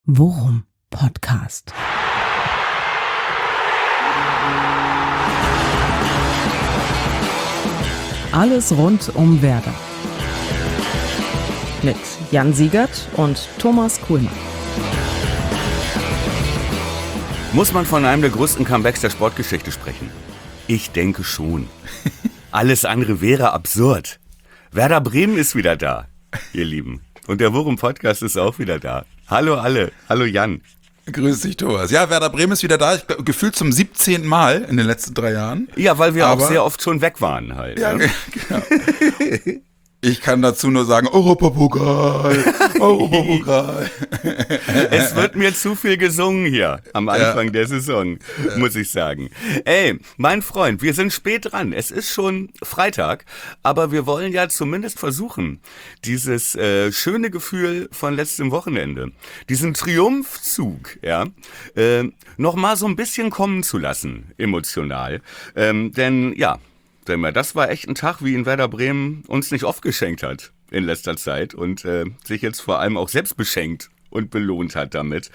Worum Podcast. Alles rund um Werder. Mit Jan Siegert und Thomas Kuhlmann. Muss man von einem der größten Comebacks der Sportgeschichte sprechen? Ich denke schon. Alles andere wäre absurd. Werder Bremen ist wieder da, ihr Lieben. Und der Worum Podcast ist auch wieder da. Hallo alle. Hallo Jan. Grüß dich, Thomas. Ja, Werder Bremen ist wieder da. Ich glaub, gefühlt zum 17. Mal in den letzten 3 Jahren. Ja, weil wir auch sehr oft schon weg waren halt. Ja, ne? Genau. Ich kann dazu nur sagen, Europapokal. Es wird mir zu viel gesungen hier am Anfang der Saison, muss ich sagen. Ey, mein Freund, wir sind spät dran. Es ist schon Freitag, aber wir wollen ja zumindest versuchen, dieses schöne Gefühl von letztem Wochenende, diesen Triumphzug, noch mal so ein bisschen kommen zu lassen, emotional. Denn das war echt ein Tag, wie ihn Werder Bremen uns nicht oft geschenkt hat in letzter Zeit und sich jetzt vor allem auch selbst beschenkt und belohnt hat damit.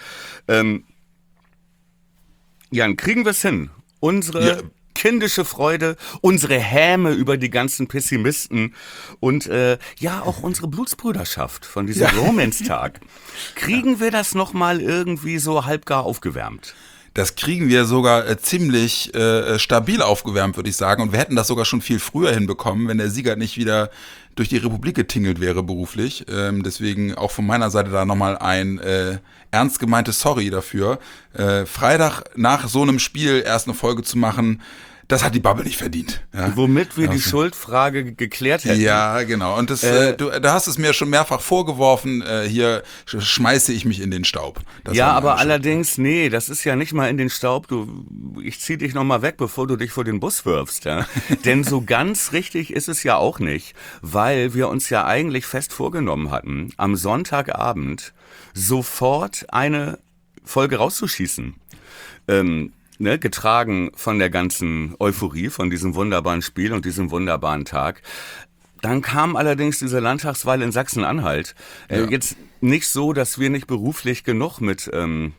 Jan, kriegen wir es hin? Unsere kindische Freude, unsere Häme über die ganzen Pessimisten und auch unsere Blutsbrüderschaft von diesem Romance-Tag. Kriegen wir das nochmal irgendwie so halbgar aufgewärmt? Das kriegen wir sogar ziemlich stabil aufgewärmt, würde ich sagen. Und wir hätten das sogar schon viel früher hinbekommen, wenn der Sieger nicht wieder durch die Republik getingelt wäre beruflich. Deswegen auch von meiner Seite da nochmal ein ernst gemeintes Sorry dafür. Freitag nach so einem Spiel erst eine Folge zu machen, das hat die Bubble nicht verdient. Ja? Womit wir die Schuldfrage geklärt hätten. Ja, genau. Und das, du hast es mir schon mehrfach vorgeworfen, hier schmeiße ich mich in den Staub. Das aber allerdings, nee, das ist ja nicht mal in den Staub. Ich zieh dich noch mal weg, bevor du dich vor den Bus wirfst. Ja? Denn so ganz richtig ist es ja auch nicht, weil wir uns ja eigentlich fest vorgenommen hatten, am Sonntagabend sofort eine Folge rauszuschießen. Getragen von der ganzen Euphorie, von diesem wunderbaren Spiel und diesem wunderbaren Tag. Dann kam allerdings diese Landtagswahl in Sachsen-Anhalt. Jetzt nicht so, dass wir nicht beruflich genug mit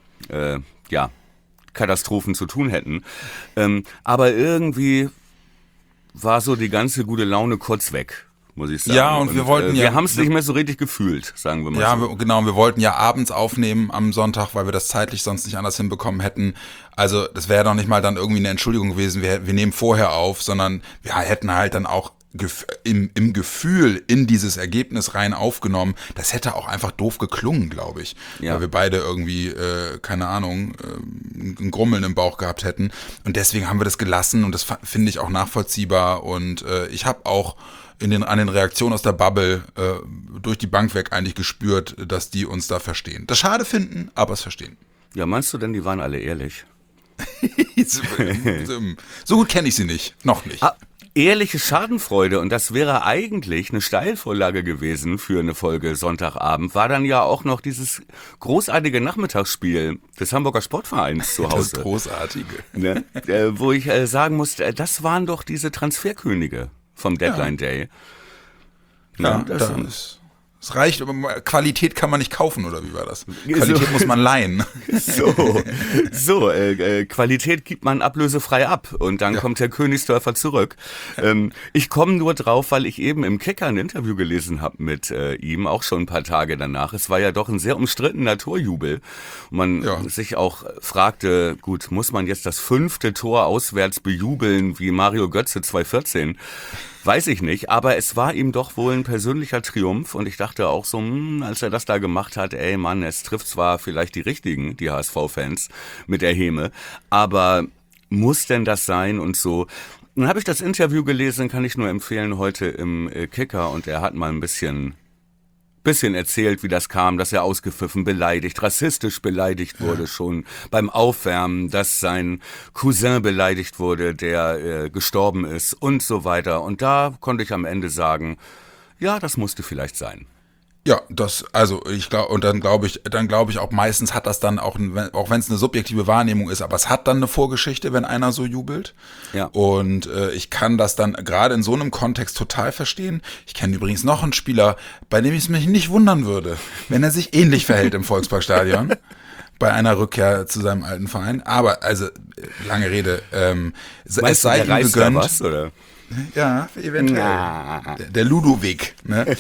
Katastrophen zu tun hätten. Aber irgendwie war so die ganze gute Laune kurz weg, muss ich sagen. Ja, und wir wollten wir haben es nicht mehr so richtig gefühlt, sagen wir mal so. Ja, genau, wir wollten ja abends aufnehmen am Sonntag, weil wir das zeitlich sonst nicht anders hinbekommen hätten. Also das wäre doch nicht mal dann irgendwie eine Entschuldigung gewesen, wir nehmen vorher auf, sondern wir hätten halt dann auch im Gefühl in dieses Ergebnis rein aufgenommen. Das hätte auch einfach doof geklungen, glaube ich. Ja. Weil wir beide irgendwie, ein Grummeln im Bauch gehabt hätten. Und deswegen haben wir das gelassen und das finde ich auch nachvollziehbar. Und ich habe auch an den Reaktionen aus der Bubble durch die Bank weg eigentlich gespürt, dass die uns da verstehen. Das schade finden, aber es verstehen. Ja, meinst du denn, die waren alle ehrlich? So gut kenne ich sie nicht. Noch nicht. Ehrliche Schadenfreude, und das wäre eigentlich eine Steilvorlage gewesen für eine Folge Sonntagabend, war dann ja auch noch dieses großartige Nachmittagsspiel des Hamburger Sportvereins zu Hause. Das Großartige. Ne? Wo ich sagen muss, das waren doch diese Transferkönige vom Deadline Day. Ja, das reicht, aber Qualität kann man nicht kaufen, oder wie war das? Qualität muss man leihen. Qualität gibt man ablösefrei ab und dann kommt der Königsdörfer zurück. Ich komme nur drauf, weil ich eben im Kicker ein Interview gelesen habe mit ihm, auch schon ein paar Tage danach. Es war ja doch ein sehr umstrittener Torjubel. Und man sich auch fragte, gut, muss man jetzt das 5. Tor auswärts bejubeln wie Mario Götze 2014? Weiß ich nicht, aber es war ihm doch wohl ein persönlicher Triumph und ich dachte auch so, als er das da gemacht hat, ey Mann, es trifft zwar vielleicht die richtigen, die HSV-Fans mit der Häme, aber muss denn das sein und so. Dann habe ich das Interview gelesen, kann ich nur empfehlen, heute im Kicker und er hat mal ein bisschen erzählt, wie das kam, dass er ausgepfiffen, beleidigt, rassistisch beleidigt wurde schon beim Aufwärmen, dass sein Cousin beleidigt wurde, der gestorben ist und so weiter. Und da konnte ich am Ende sagen, ja, das musste vielleicht sein. Ja, ich glaube, und dann glaube ich auch meistens hat das dann auch wenn es eine subjektive Wahrnehmung ist, aber es hat dann eine Vorgeschichte, wenn einer so jubelt. Ja. Und ich kann das dann gerade in so einem Kontext total verstehen. Ich kenne übrigens noch einen Spieler, bei dem ich es mich nicht wundern würde, wenn er sich ähnlich verhält im Volksparkstadion bei einer Rückkehr zu seinem alten Verein. Aber, also, lange Rede, es sei ihm gegönnt. Was, oder? Ja, eventuell. Der Ludovic.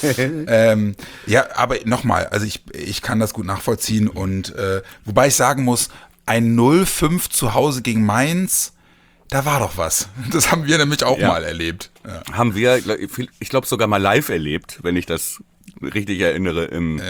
Ne? Ja, aber nochmal, also ich kann das gut nachvollziehen und wobei ich sagen muss, ein 0-5 zu Hause gegen Mainz, da war doch was. Das haben wir nämlich auch mal erlebt. Ja. Haben wir, ich glaube sogar mal live erlebt, wenn ich das richtig erinnere,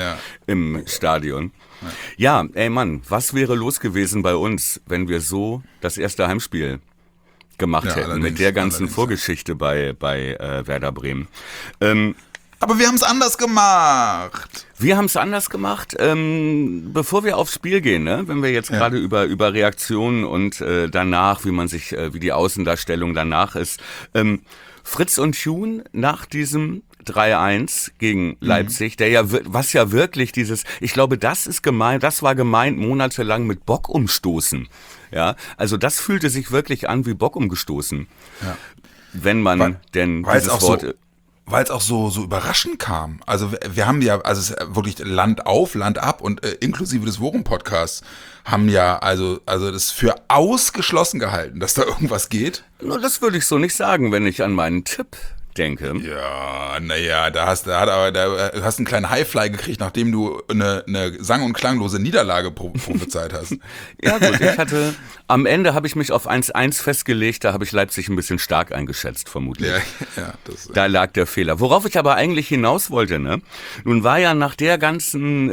im Stadion. Ja, ey Mann, was wäre los gewesen bei uns, wenn wir so das erste Heimspiel gemacht hätten, mit der ganzen Vorgeschichte bei Werder Bremen. Aber wir haben es anders gemacht. Wir haben es anders gemacht. Bevor wir aufs Spiel gehen, ne? Wenn wir jetzt gerade über Reaktionen und danach, wie die Außendarstellung danach ist. Fritz und Tune nach diesem 3-1 gegen Leipzig, was ja wirklich ich glaube, das war gemeint monatelang mit Bock umstoßen. Ja, also das fühlte sich wirklich an wie Bock umgestoßen. Ja. Wenn man dieses Wort... Weil es auch so überraschend kam. Also wir haben ja, also es ist wirklich Land auf, Land ab und inklusive des Worum-Podcasts haben ja also das für ausgeschlossen gehalten, dass da irgendwas geht. Das würde ich so nicht sagen, wenn ich an meinen Tipp denke. Ja, naja, da hast du einen kleinen Highfly gekriegt, nachdem du eine sang- und klanglose Niederlage prophezeit hast. Ja gut, am Ende habe ich mich auf 1-1 festgelegt, da habe ich Leipzig ein bisschen stark eingeschätzt, vermutlich. Ja, da lag der Fehler. Worauf ich aber eigentlich hinaus wollte, ne? Nun war ja nach der ganzen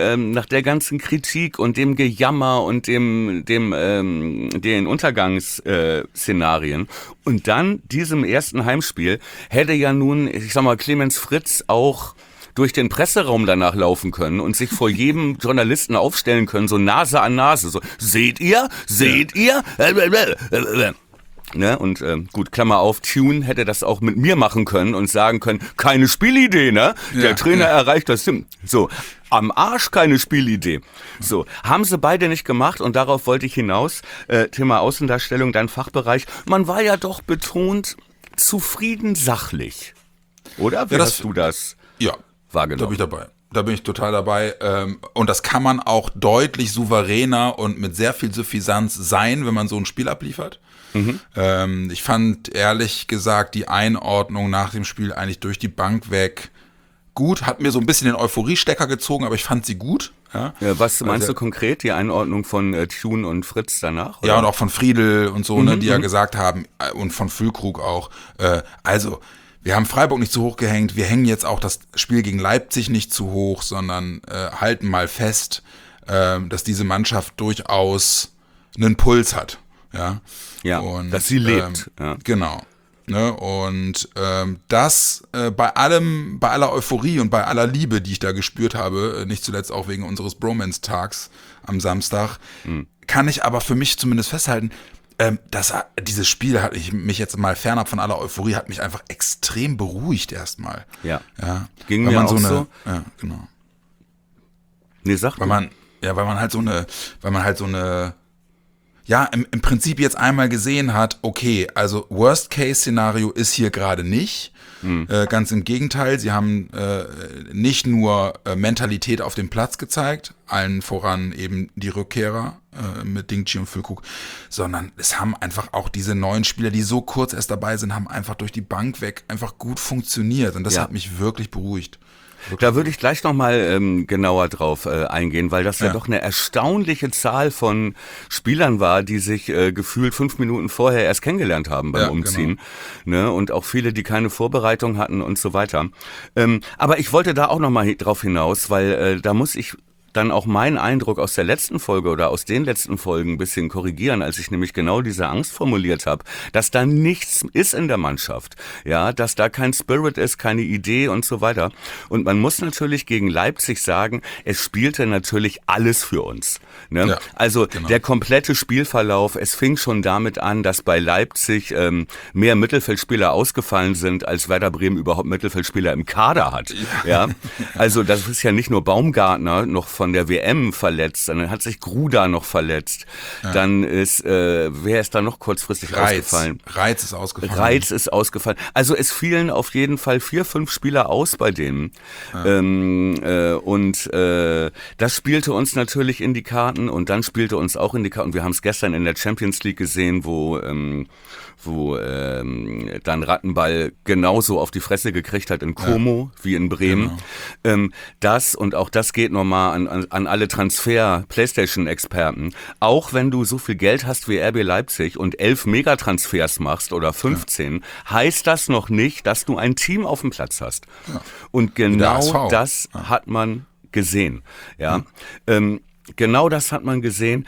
Kritik und dem Gejammer und den Untergangsszenarien und dann diesem ersten Heimspiel hätte ja nun, ich sag mal, Clemens Fritz auch durch den Presseraum danach laufen können und sich vor jedem Journalisten aufstellen können, so Nase an Nase, so, seht ihr? Ne? Und gut, Klammer auf, Tune hätte das auch mit mir machen können und sagen können, keine Spielidee, ne? Der Trainer erreicht das. So, am Arsch keine Spielidee. So, haben sie beide nicht gemacht und darauf wollte ich hinaus. Thema Außendarstellung, dein Fachbereich. Man war ja doch betont zufrieden sachlich. Oder? Wie hast du das wahrgenommen? Da bin ich total dabei. Und das kann man auch deutlich souveräner und mit sehr viel Suffisanz sein, wenn man so ein Spiel abliefert. Ich fand ehrlich gesagt die Einordnung nach dem Spiel eigentlich durch die Bank weg gut. Hat mir so ein bisschen den Euphoriestecker gezogen, aber ich fand sie gut. Ja. Was meinst du konkret, die Einordnung von Tune und Fritz danach? Oder? Ja, und auch von Friedl und so, die ja gesagt haben, und von Füllkrug auch, wir haben Freiburg nicht zu hoch gehängt, wir hängen jetzt auch das Spiel gegen Leipzig nicht zu hoch, sondern halten mal fest, dass diese Mannschaft durchaus einen Puls hat. Ja, und, dass sie lebt. Genau. Ne? Und das bei aller Euphorie und bei aller Liebe, die ich da gespürt habe, nicht zuletzt auch wegen unseres Bromance-Tags am Samstag, kann ich aber für mich zumindest festhalten, dieses Spiel hat mich jetzt mal fernab von aller Euphorie, hat mich einfach extrem beruhigt erstmal. Ja. Ging mir auch so. Ja, genau. Nee, sag weil man halt so eine ja, im Prinzip jetzt einmal gesehen hat, okay, also Worst-Case-Szenario ist hier gerade nicht. Ganz im Gegenteil, sie haben nicht nur Mentalität auf dem Platz gezeigt, allen voran eben die Rückkehrer mit Dingchi und Füllkrug, sondern es haben einfach auch diese neuen Spieler, die so kurz erst dabei sind, haben einfach durch die Bank weg einfach gut funktioniert und das hat mich wirklich beruhigt. Da würde ich gleich nochmal genauer drauf eingehen, weil das ja doch eine erstaunliche Zahl von Spielern war, die sich gefühlt 5 Minuten vorher erst kennengelernt haben beim Umziehen. Genau. Ne? Und auch viele, die keine Vorbereitung hatten und so weiter. Aber ich wollte da auch nochmal drauf hinaus, weil da muss ich dann auch meinen Eindruck aus der letzten Folge oder aus den letzten Folgen ein bisschen korrigieren, als ich nämlich genau diese Angst formuliert habe, dass da nichts ist in der Mannschaft, ja, dass da kein Spirit ist, keine Idee und so weiter. Und man muss natürlich gegen Leipzig sagen, es spielte natürlich alles für uns. Ne? Ja, also genau. der komplette Spielverlauf, es fing schon damit an, dass bei Leipzig mehr Mittelfeldspieler ausgefallen sind, als Werder Bremen überhaupt Mittelfeldspieler im Kader hat. Ja, also das ist ja nicht nur Baumgartner noch von der WM verletzt, sondern hat sich Gruda noch verletzt. Ja. Dann ist, wer ist da noch kurzfristig ausgefallen? Reiz ist ausgefallen. Also es fielen auf jeden Fall 4, 5 Spieler aus bei denen. Ja. Das spielte uns natürlich in die Karten und dann spielte uns auch in die Karten. Wir haben es gestern in der Champions League gesehen, wo dann Rattenball genauso auf die Fresse gekriegt hat in Como wie in Bremen. Genau. Das geht nochmal an alle Transfer-Playstation-Experten. Auch wenn du so viel Geld hast wie RB Leipzig und 11 Megatransfers machst oder 15, heißt das noch nicht, dass du ein Team auf dem Platz hast. Ja. Und genau das hat man gesehen. Ja. Genau das hat man gesehen.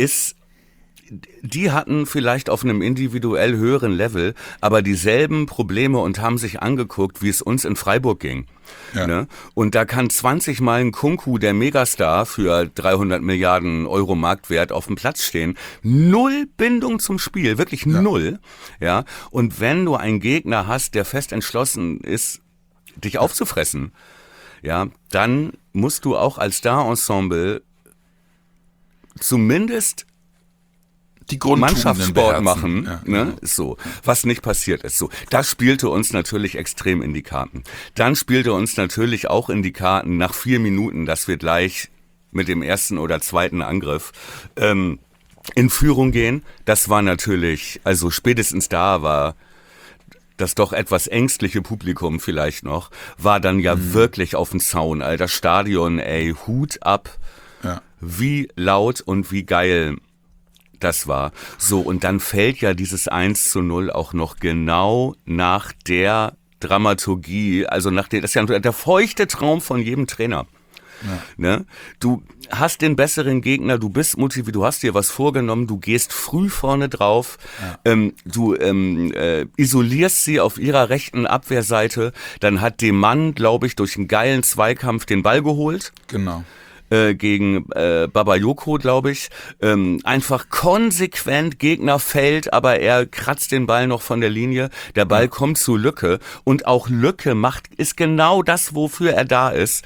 Die hatten vielleicht auf einem individuell höheren Level, aber dieselben Probleme und haben sich angeguckt, wie es uns in Freiburg ging. Ja. Ne? Und da kann 20 Mal ein Kunku, der Megastar, für 300 Milliarden Euro Marktwert auf dem Platz stehen. Null Bindung zum Spiel, wirklich null. Ja. Und wenn du einen Gegner hast, der fest entschlossen ist, dich aufzufressen, ja, dann musst du auch als Star-Ensemble zumindest die Mannschaftssport machen, ja, ne? So, was nicht passiert ist. So, das spielte uns natürlich extrem in die Karten. Dann spielte uns natürlich auch in die Karten nach 4 Minuten, dass wir gleich mit dem ersten oder zweiten Angriff in Führung gehen. Das war natürlich, also spätestens da war das doch etwas ängstliche Publikum vielleicht noch, war dann ja wirklich auf dem Zaun. Alter, Stadion, ey, Hut ab, wie laut und wie geil das war. So, und dann fällt ja dieses 1:0 auch noch genau nach der Dramaturgie, also das ist ja der feuchte Traum von jedem Trainer. Ja. Ne? Du hast den besseren Gegner, du bist motiviert, du hast dir was vorgenommen, du gehst früh vorne drauf, du isolierst sie auf ihrer rechten Abwehrseite, dann hat der Mann, glaube ich, durch einen geilen Zweikampf den Ball geholt. Genau. Gegen Bakayoko, glaube ich, einfach konsequent, Gegner fällt, aber er kratzt den Ball noch von der Linie, der Ball kommt zu Lücke und auch Lücke ist genau das, wofür er da ist.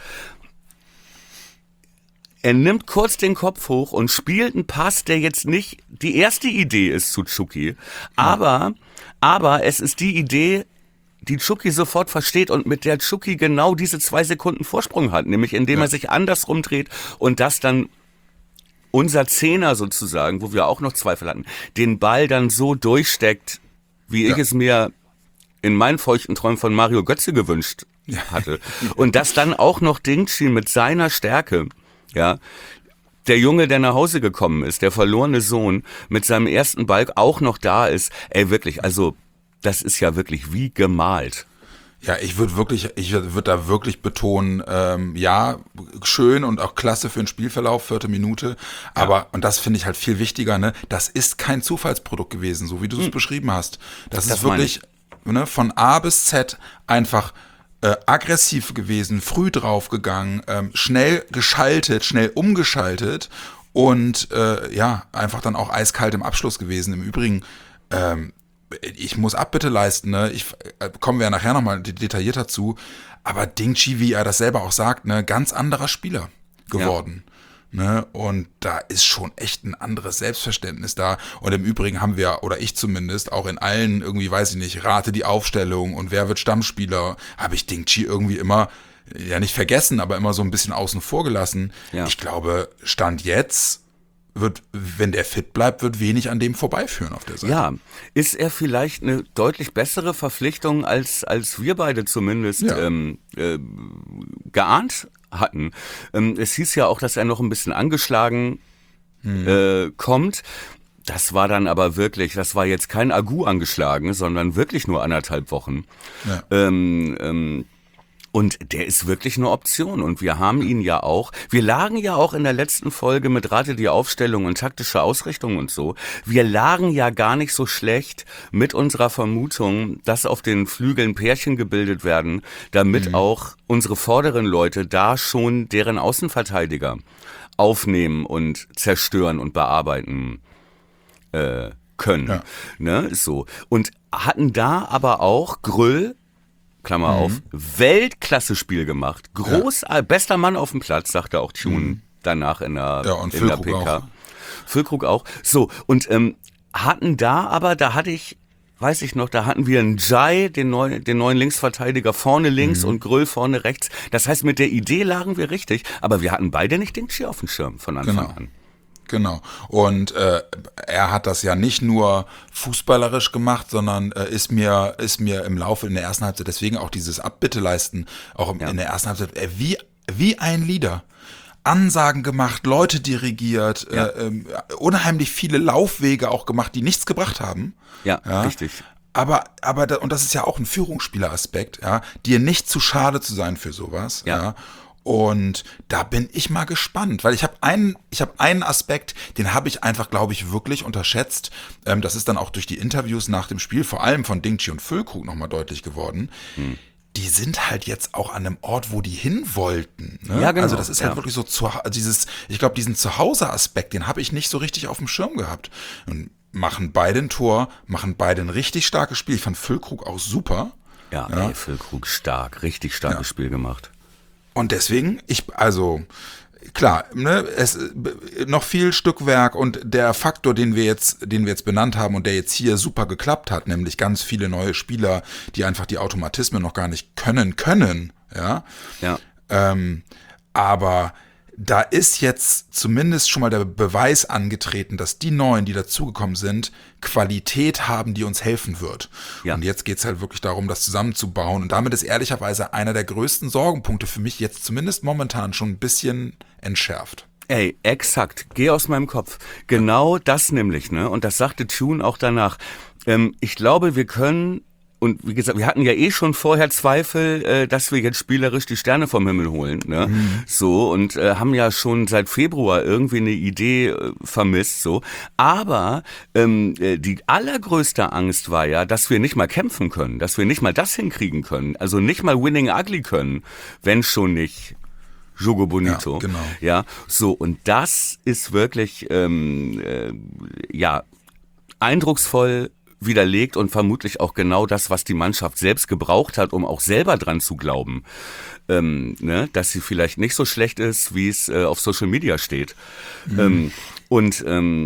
Er nimmt kurz den Kopf hoch und spielt einen Pass, der jetzt nicht die erste Idee ist zu Chucky, aber es ist die Idee, die Chucky sofort versteht und mit der Chucky genau diese 2 Sekunden Vorsprung hat, nämlich indem er sich andersrum dreht und das dann unser Zehner sozusagen, wo wir auch noch Zweifel hatten, den Ball dann so durchsteckt, wie ich es mir in meinen feuchten Träumen von Mario Götze gewünscht hatte. Und das dann auch noch Dingchi mit seiner Stärke, ja, der Junge, der nach Hause gekommen ist, der verlorene Sohn, mit seinem ersten Ball auch noch da ist, ey, wirklich, also das ist ja wirklich wie gemalt. Ja, ich würde da wirklich betonen, schön und auch klasse für den Spielverlauf, 4. Minute, aber, und das finde ich halt viel wichtiger, ne, das ist kein Zufallsprodukt gewesen, so wie du es beschrieben hast. Das ist wirklich, ne, von A bis Z einfach aggressiv gewesen, früh draufgegangen, schnell geschaltet, schnell umgeschaltet und einfach dann auch eiskalt im Abschluss gewesen. Im Übrigen, ich muss Abbitte leisten, ne? Kommen wir ja nachher nochmal detaillierter zu, aber Dingchi, wie er das selber auch sagt, ne, ganz anderer Spieler geworden. Ne? Und da ist schon echt ein anderes Selbstverständnis da. Und im Übrigen haben wir, oder ich zumindest, auch in allen irgendwie, weiß ich nicht, rate die Aufstellung und wer wird Stammspieler, habe ich Dingchi irgendwie immer, ja nicht vergessen, aber immer so ein bisschen außen vor gelassen. Ja. Ich glaube, Stand jetzt wird, wenn der fit bleibt, wird wenig an dem vorbeiführen auf der Seite. Ja, ist er vielleicht eine deutlich bessere Verpflichtung, als wir beide zumindest geahnt hatten. Es hieß ja auch, dass er noch ein bisschen angeschlagen kommt. Das war dann aber wirklich, das war jetzt kein Agu angeschlagen, sondern wirklich nur 1,5 Wochen. Ja. Und der ist wirklich eine Option. Und wir haben ihn ja auch, wir lagen ja auch in der letzten Folge mit Rate die Aufstellung und taktische Ausrichtung und so. Wir lagen ja gar nicht so schlecht mit unserer Vermutung, dass auf den Flügeln Pärchen gebildet werden, damit auch unsere vorderen Leute da schon deren Außenverteidiger aufnehmen und zerstören und bearbeiten können. Ja. Ne, so. Und hatten da aber auch Grüll, Klammer auf, Weltklasse-Spiel gemacht. Bester Mann auf dem Platz, sagte auch Tune danach in der PK. Füllkrug auch. So, und hatten da aber, da hatten wir einen Jai, den neuen Linksverteidiger, vorne links und Grüll vorne rechts. Das heißt, mit der Idee lagen wir richtig, aber wir hatten beide nicht Dingshi auf dem Schirm von Anfang an. Genau. Und er hat das ja nicht nur fußballerisch gemacht, sondern ist mir im Laufe in der ersten Halbzeit, deswegen auch dieses Abbitteleisten, auch in der ersten Halbzeit, wie ein Leader. Ansagen gemacht, Leute dirigiert, unheimlich viele Laufwege auch gemacht, die nichts gebracht haben. Ja, richtig. Aber und das ist ja auch ein Führungsspieleraspekt, dir nicht zu schade zu sein für sowas, ja. Und da bin ich mal gespannt, weil ich habe einen Aspekt, den habe ich einfach, glaube ich, wirklich unterschätzt. Das ist dann auch durch die Interviews nach dem Spiel, vor allem von Dingshi und Füllkrug nochmal deutlich geworden. Die sind halt jetzt auch an einem Ort, wo die hin wollten. Ne? Ja, genau. Also das ist halt wirklich so ich glaube, diesen Zuhause-Aspekt, den habe ich nicht so richtig auf dem Schirm gehabt. Und machen beide ein Tor, machen beide ein richtig starkes Spiel. Ich fand Füllkrug auch super. Ja, Füllkrug richtig starkes Spiel gemacht. Und deswegen, klar, ne, es noch viel Stückwerk und der Faktor, den wir jetzt benannt haben und der jetzt hier super geklappt hat, nämlich ganz viele neue Spieler, die einfach die Automatismen noch gar nicht können, ja. Aber da ist jetzt zumindest schon mal der Beweis angetreten, dass die Neuen, die dazugekommen sind, Qualität haben, die uns helfen wird. Ja. Und jetzt geht's halt wirklich darum, das zusammenzubauen. Und damit ist ehrlicherweise einer der größten Sorgenpunkte für mich jetzt zumindest momentan schon ein bisschen entschärft. Ey, exakt. Geh aus meinem Kopf. Genau das nämlich, ne? Und das sagte Tune auch danach. Ich glaube, wir können. Und wie gesagt, wir hatten ja schon vorher Zweifel, dass wir jetzt spielerisch die Sterne vom Himmel holen, ne? So, und haben ja schon seit Februar irgendwie eine Idee vermisst, so. Aber die allergrößte Angst war ja, dass wir nicht mal kämpfen können, dass wir nicht mal das hinkriegen können, also nicht mal Winning Ugly können, wenn schon nicht Jogo Bonito. Ja, genau. Ja, so, und das ist wirklich, eindrucksvoll widerlegt und vermutlich auch genau das, was die Mannschaft selbst gebraucht hat, um auch selber dran zu glauben, ne, dass sie vielleicht nicht so schlecht ist, wie es auf Social Media steht. Und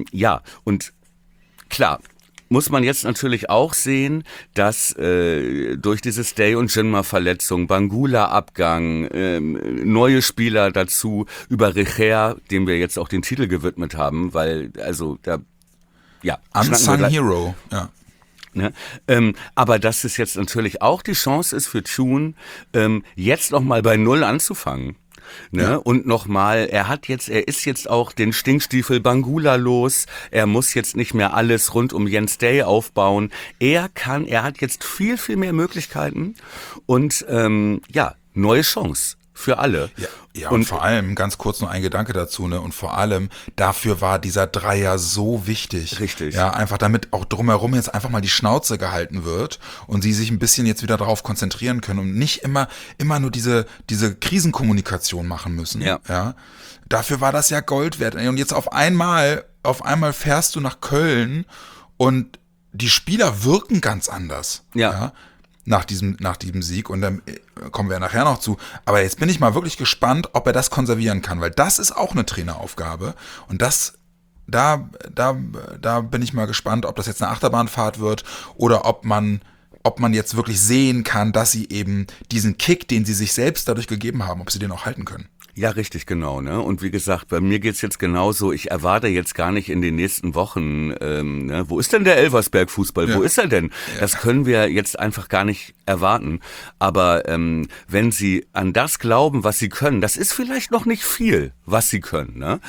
klar, muss man jetzt natürlich auch sehen, dass durch diese Stay- und Jinma-Verletzung, Bangula-Abgang, neue Spieler dazu, über Recher, dem wir jetzt auch den Titel gewidmet haben, weil, also, Unsung Hero, ja. Ne? Aber dass es jetzt natürlich auch die Chance ist für Tune, jetzt nochmal bei Null anzufangen. Ne? Ja. Und nochmal, er ist jetzt auch den Stinkstiefel Bangula los, er muss jetzt nicht mehr alles rund um Jens Day aufbauen. Er hat jetzt viel, viel mehr Möglichkeiten und neue Chance für alle. Ja, und vor allem, ganz kurz noch ein Gedanke dazu, ne? Und vor allem, dafür war dieser Dreier so wichtig. Richtig. Ja, einfach damit auch drumherum jetzt einfach mal die Schnauze gehalten wird und sie sich ein bisschen jetzt wieder darauf konzentrieren können und nicht immer nur diese Krisenkommunikation machen müssen. Ja. Dafür war das ja Gold wert. Und jetzt auf einmal fährst du nach Köln und die Spieler wirken ganz anders. Ja. Nach diesem Sieg und dann kommen wir nachher noch zu. Aber jetzt bin ich mal wirklich gespannt, ob er das konservieren kann, weil das ist auch eine Traineraufgabe und da bin ich mal gespannt, ob das jetzt eine Achterbahnfahrt wird oder ob man jetzt wirklich sehen kann, dass sie eben diesen Kick, den sie sich selbst dadurch gegeben haben, ob sie den auch halten können. Ja, richtig, genau, ne? Und wie gesagt, bei mir geht's jetzt genauso. Ich erwarte jetzt gar nicht in den nächsten Wochen, ne? Wo ist denn der Elversberg-Fußball? Ja. Wo ist er denn? Ja. Das können wir jetzt einfach gar nicht erwarten. Aber wenn sie an das glauben, was sie können, das ist vielleicht noch nicht viel, was sie können, ne?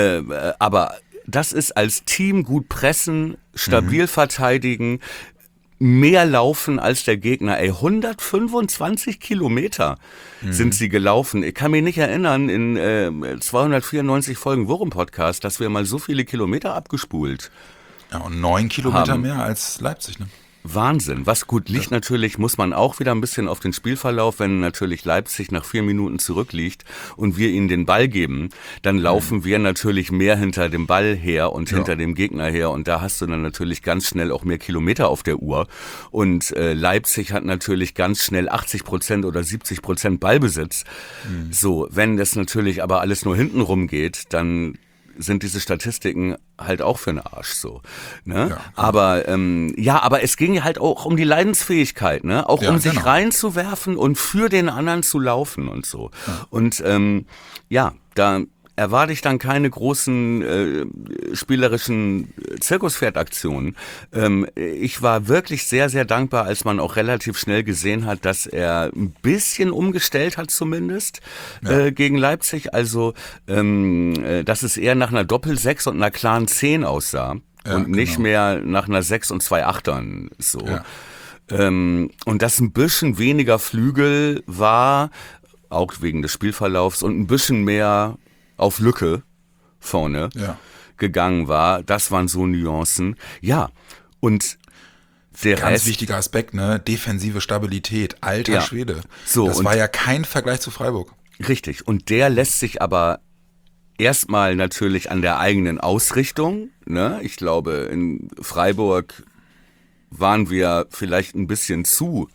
Aber das ist als Team gut pressen, stabil verteidigen, mehr laufen als der Gegner. 125 Kilometer sind sie gelaufen. Ich kann mich nicht erinnern, in 294 Folgen Wurm-Podcast, dass wir mal so viele Kilometer abgespult. Ja, und 9 Kilometer mehr als Leipzig, ne? Wahnsinn. Was gut liegt natürlich, muss man auch wieder ein bisschen auf den Spielverlauf, wenn natürlich Leipzig nach 4 Minuten zurückliegt und wir ihnen den Ball geben, dann laufen wir natürlich mehr hinter dem Ball her und hinter dem Gegner her und da hast du dann natürlich ganz schnell auch mehr Kilometer auf der Uhr und Leipzig hat natürlich ganz schnell 80% oder 70% Ballbesitz. So, wenn das natürlich aber alles nur hintenrum geht, dann sind diese Statistiken halt auch für den Arsch so. Ne? Ja, aber aber es ging halt auch um die Leidensfähigkeit, ne? Auch um sich reinzuwerfen und für den anderen zu laufen und so. Ja. Und da erwarte ich dann keine großen spielerischen Zirkuspferdaktionen. Ich war wirklich sehr, sehr dankbar, als man auch relativ schnell gesehen hat, dass er ein bisschen umgestellt hat zumindest gegen Leipzig. Also, dass es eher nach einer Doppel-6 und einer klaren 10 aussah und nicht mehr nach einer 6 und 2 Achtern so. Ja. Und dass ein bisschen weniger Flügel war, auch wegen des Spielverlaufs und ein bisschen mehr auf Lücke vorne gegangen war. Das waren so Nuancen. Ja, und der Ganz Rest, wichtiger Aspekt, ne? Defensive Stabilität, alter Schwede. So, das war ja kein Vergleich zu Freiburg. Richtig, und der lässt sich aber erstmal natürlich an der eigenen Ausrichtung, ne? Ich glaube, in Freiburg waren wir vielleicht ein bisschen zu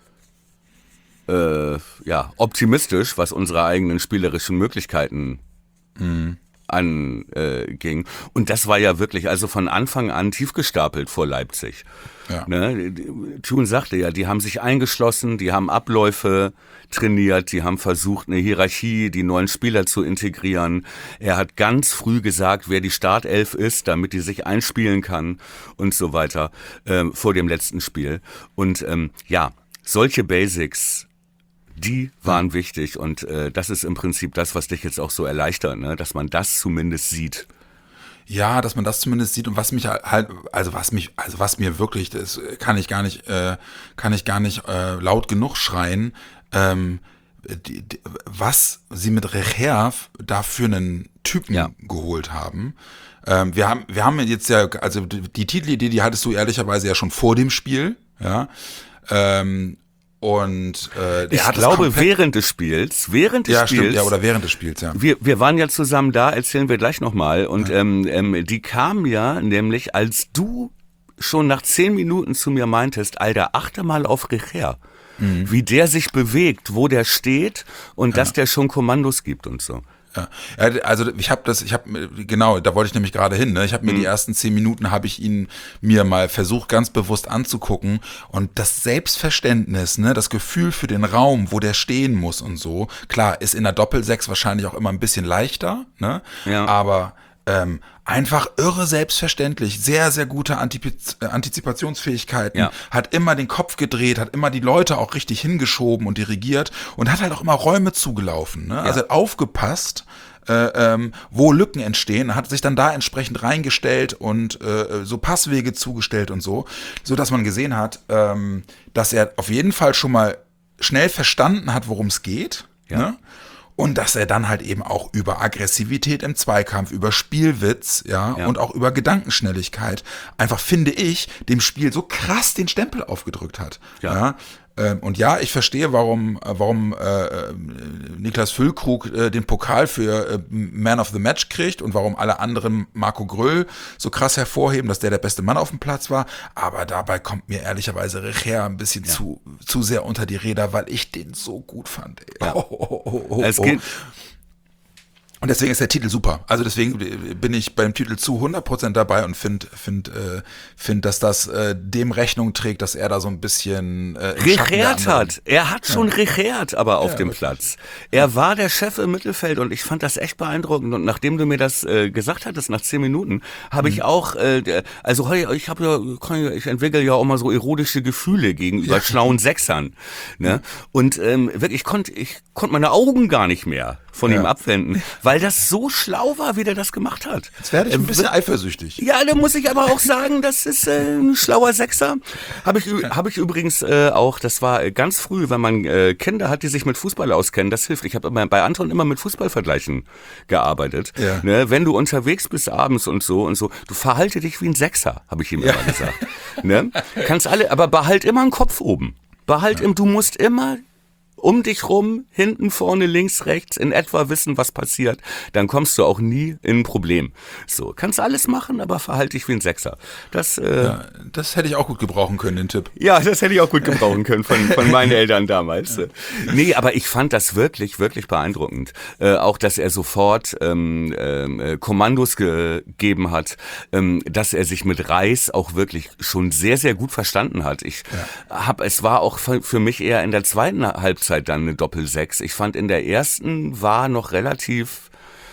optimistisch, was unsere eigenen spielerischen Möglichkeiten anging. Und das war ja wirklich also von Anfang an tief gestapelt vor Leipzig. Ja. Ne? Thun sagte ja, die haben sich eingeschlossen, die haben Abläufe trainiert, die haben versucht, eine Hierarchie, die neuen Spieler zu integrieren. Er hat ganz früh gesagt, wer die Startelf ist, damit die sich einspielen kann und so weiter vor dem letzten Spiel. Und solche Basics, die waren wichtig und das ist im Prinzip das, was dich jetzt auch so erleichtert, ne? Dass man das zumindest sieht. Ja, dass man das zumindest sieht und was mich halt, was mir wirklich, das kann ich gar nicht laut genug schreien, was sie mit Recher da für einen Typen geholt haben. Wir haben jetzt ja, also die Titelidee, die hattest du ehrlicherweise ja schon vor dem Spiel, ja. Und ich glaube während des Spiels. Stimmt, ja, oder während des Spiels, ja. Wir waren ja zusammen da, erzählen wir gleich nochmal. Und die kamen ja nämlich, als du schon nach 10 Minuten zu mir meintest, Alter, achte mal auf Recher. Wie der sich bewegt, wo der steht und dass der schon Kommandos gibt und so. Ja, also genau, da wollte ich nämlich gerade hin, ne? Ich habe mir die ersten 10 Minuten habe ich ihn mir mal versucht, ganz bewusst anzugucken und das Selbstverständnis, ne, das Gefühl für den Raum, wo der stehen muss und so, klar, ist in der Doppel-6 wahrscheinlich auch immer ein bisschen leichter, ne? Ja. Aber einfach irre selbstverständlich, sehr, sehr gute Antizipationsfähigkeiten, hat immer den Kopf gedreht, hat immer die Leute auch richtig hingeschoben und dirigiert und hat halt auch immer Räume zugelaufen, ne? Also hat aufgepasst, wo Lücken entstehen, hat sich dann da entsprechend reingestellt und so Passwege zugestellt und so dass man gesehen hat, dass er auf jeden Fall schon mal schnell verstanden hat, worum es geht, ne? Und dass er dann halt eben auch über Aggressivität im Zweikampf, über Spielwitz, und auch über Gedankenschnelligkeit einfach, finde ich, dem Spiel so krass den Stempel aufgedrückt hat. Ja. Und ich verstehe, warum Niklas Füllkrug den Pokal für Man of the Match kriegt und warum alle anderen Marco Gröll so krass hervorheben, dass der beste Mann auf dem Platz war. Aber dabei kommt mir ehrlicherweise Recher ein bisschen zu sehr unter die Räder, weil ich den so gut fand. Ja. Es geht. Und deswegen ist der Titel super. Also deswegen bin ich beim Titel zu 100% dabei und finde, dass das dem Rechnung trägt, dass er da so ein bisschen regiert hat. Er hat schon regiert, aber auf dem Platz. Er war der Chef im Mittelfeld und ich fand das echt beeindruckend. Und nachdem du mir das gesagt hattest, nach 10 Minuten, habe ich auch, ich entwickle ja auch mal so erotische Gefühle gegenüber schlauen Sechsern. Ne? Und wirklich, ich konnte meine Augen gar nicht mehr von ihm abwenden, weil das so schlau war, wie der das gemacht hat. Jetzt werde ich ein bisschen eifersüchtig. Ja, da muss ich aber auch sagen, das ist ein schlauer Sechser. Habe ich übrigens auch, das war ganz früh, wenn man Kinder hat, die sich mit Fußball auskennen, das hilft. Ich habe bei Anton immer mit Fußballvergleichen gearbeitet. Ja. Ne, wenn du unterwegs bist abends und so, du verhalte dich wie ein Sechser, habe ich ihm immer gesagt. Ne? Aber behalt immer einen Kopf oben. Du musst immer um dich rum, hinten, vorne, links, rechts, in etwa wissen, was passiert, dann kommst du auch nie in ein Problem. So, kannst alles machen, aber verhalte dich wie ein Sechser. Das hätte ich auch gut gebrauchen können, den Tipp. Ja, das hätte ich auch gut gebrauchen können von meinen Eltern damals. Nee, aber ich fand das wirklich, wirklich beeindruckend. Auch, dass er sofort Kommandos gegeben hat, dass er sich mit Reis auch wirklich schon sehr, sehr gut verstanden hat. Es war auch für mich eher in der zweiten Halbzeit dann eine Doppel-6. Ich fand in der ersten war noch relativ,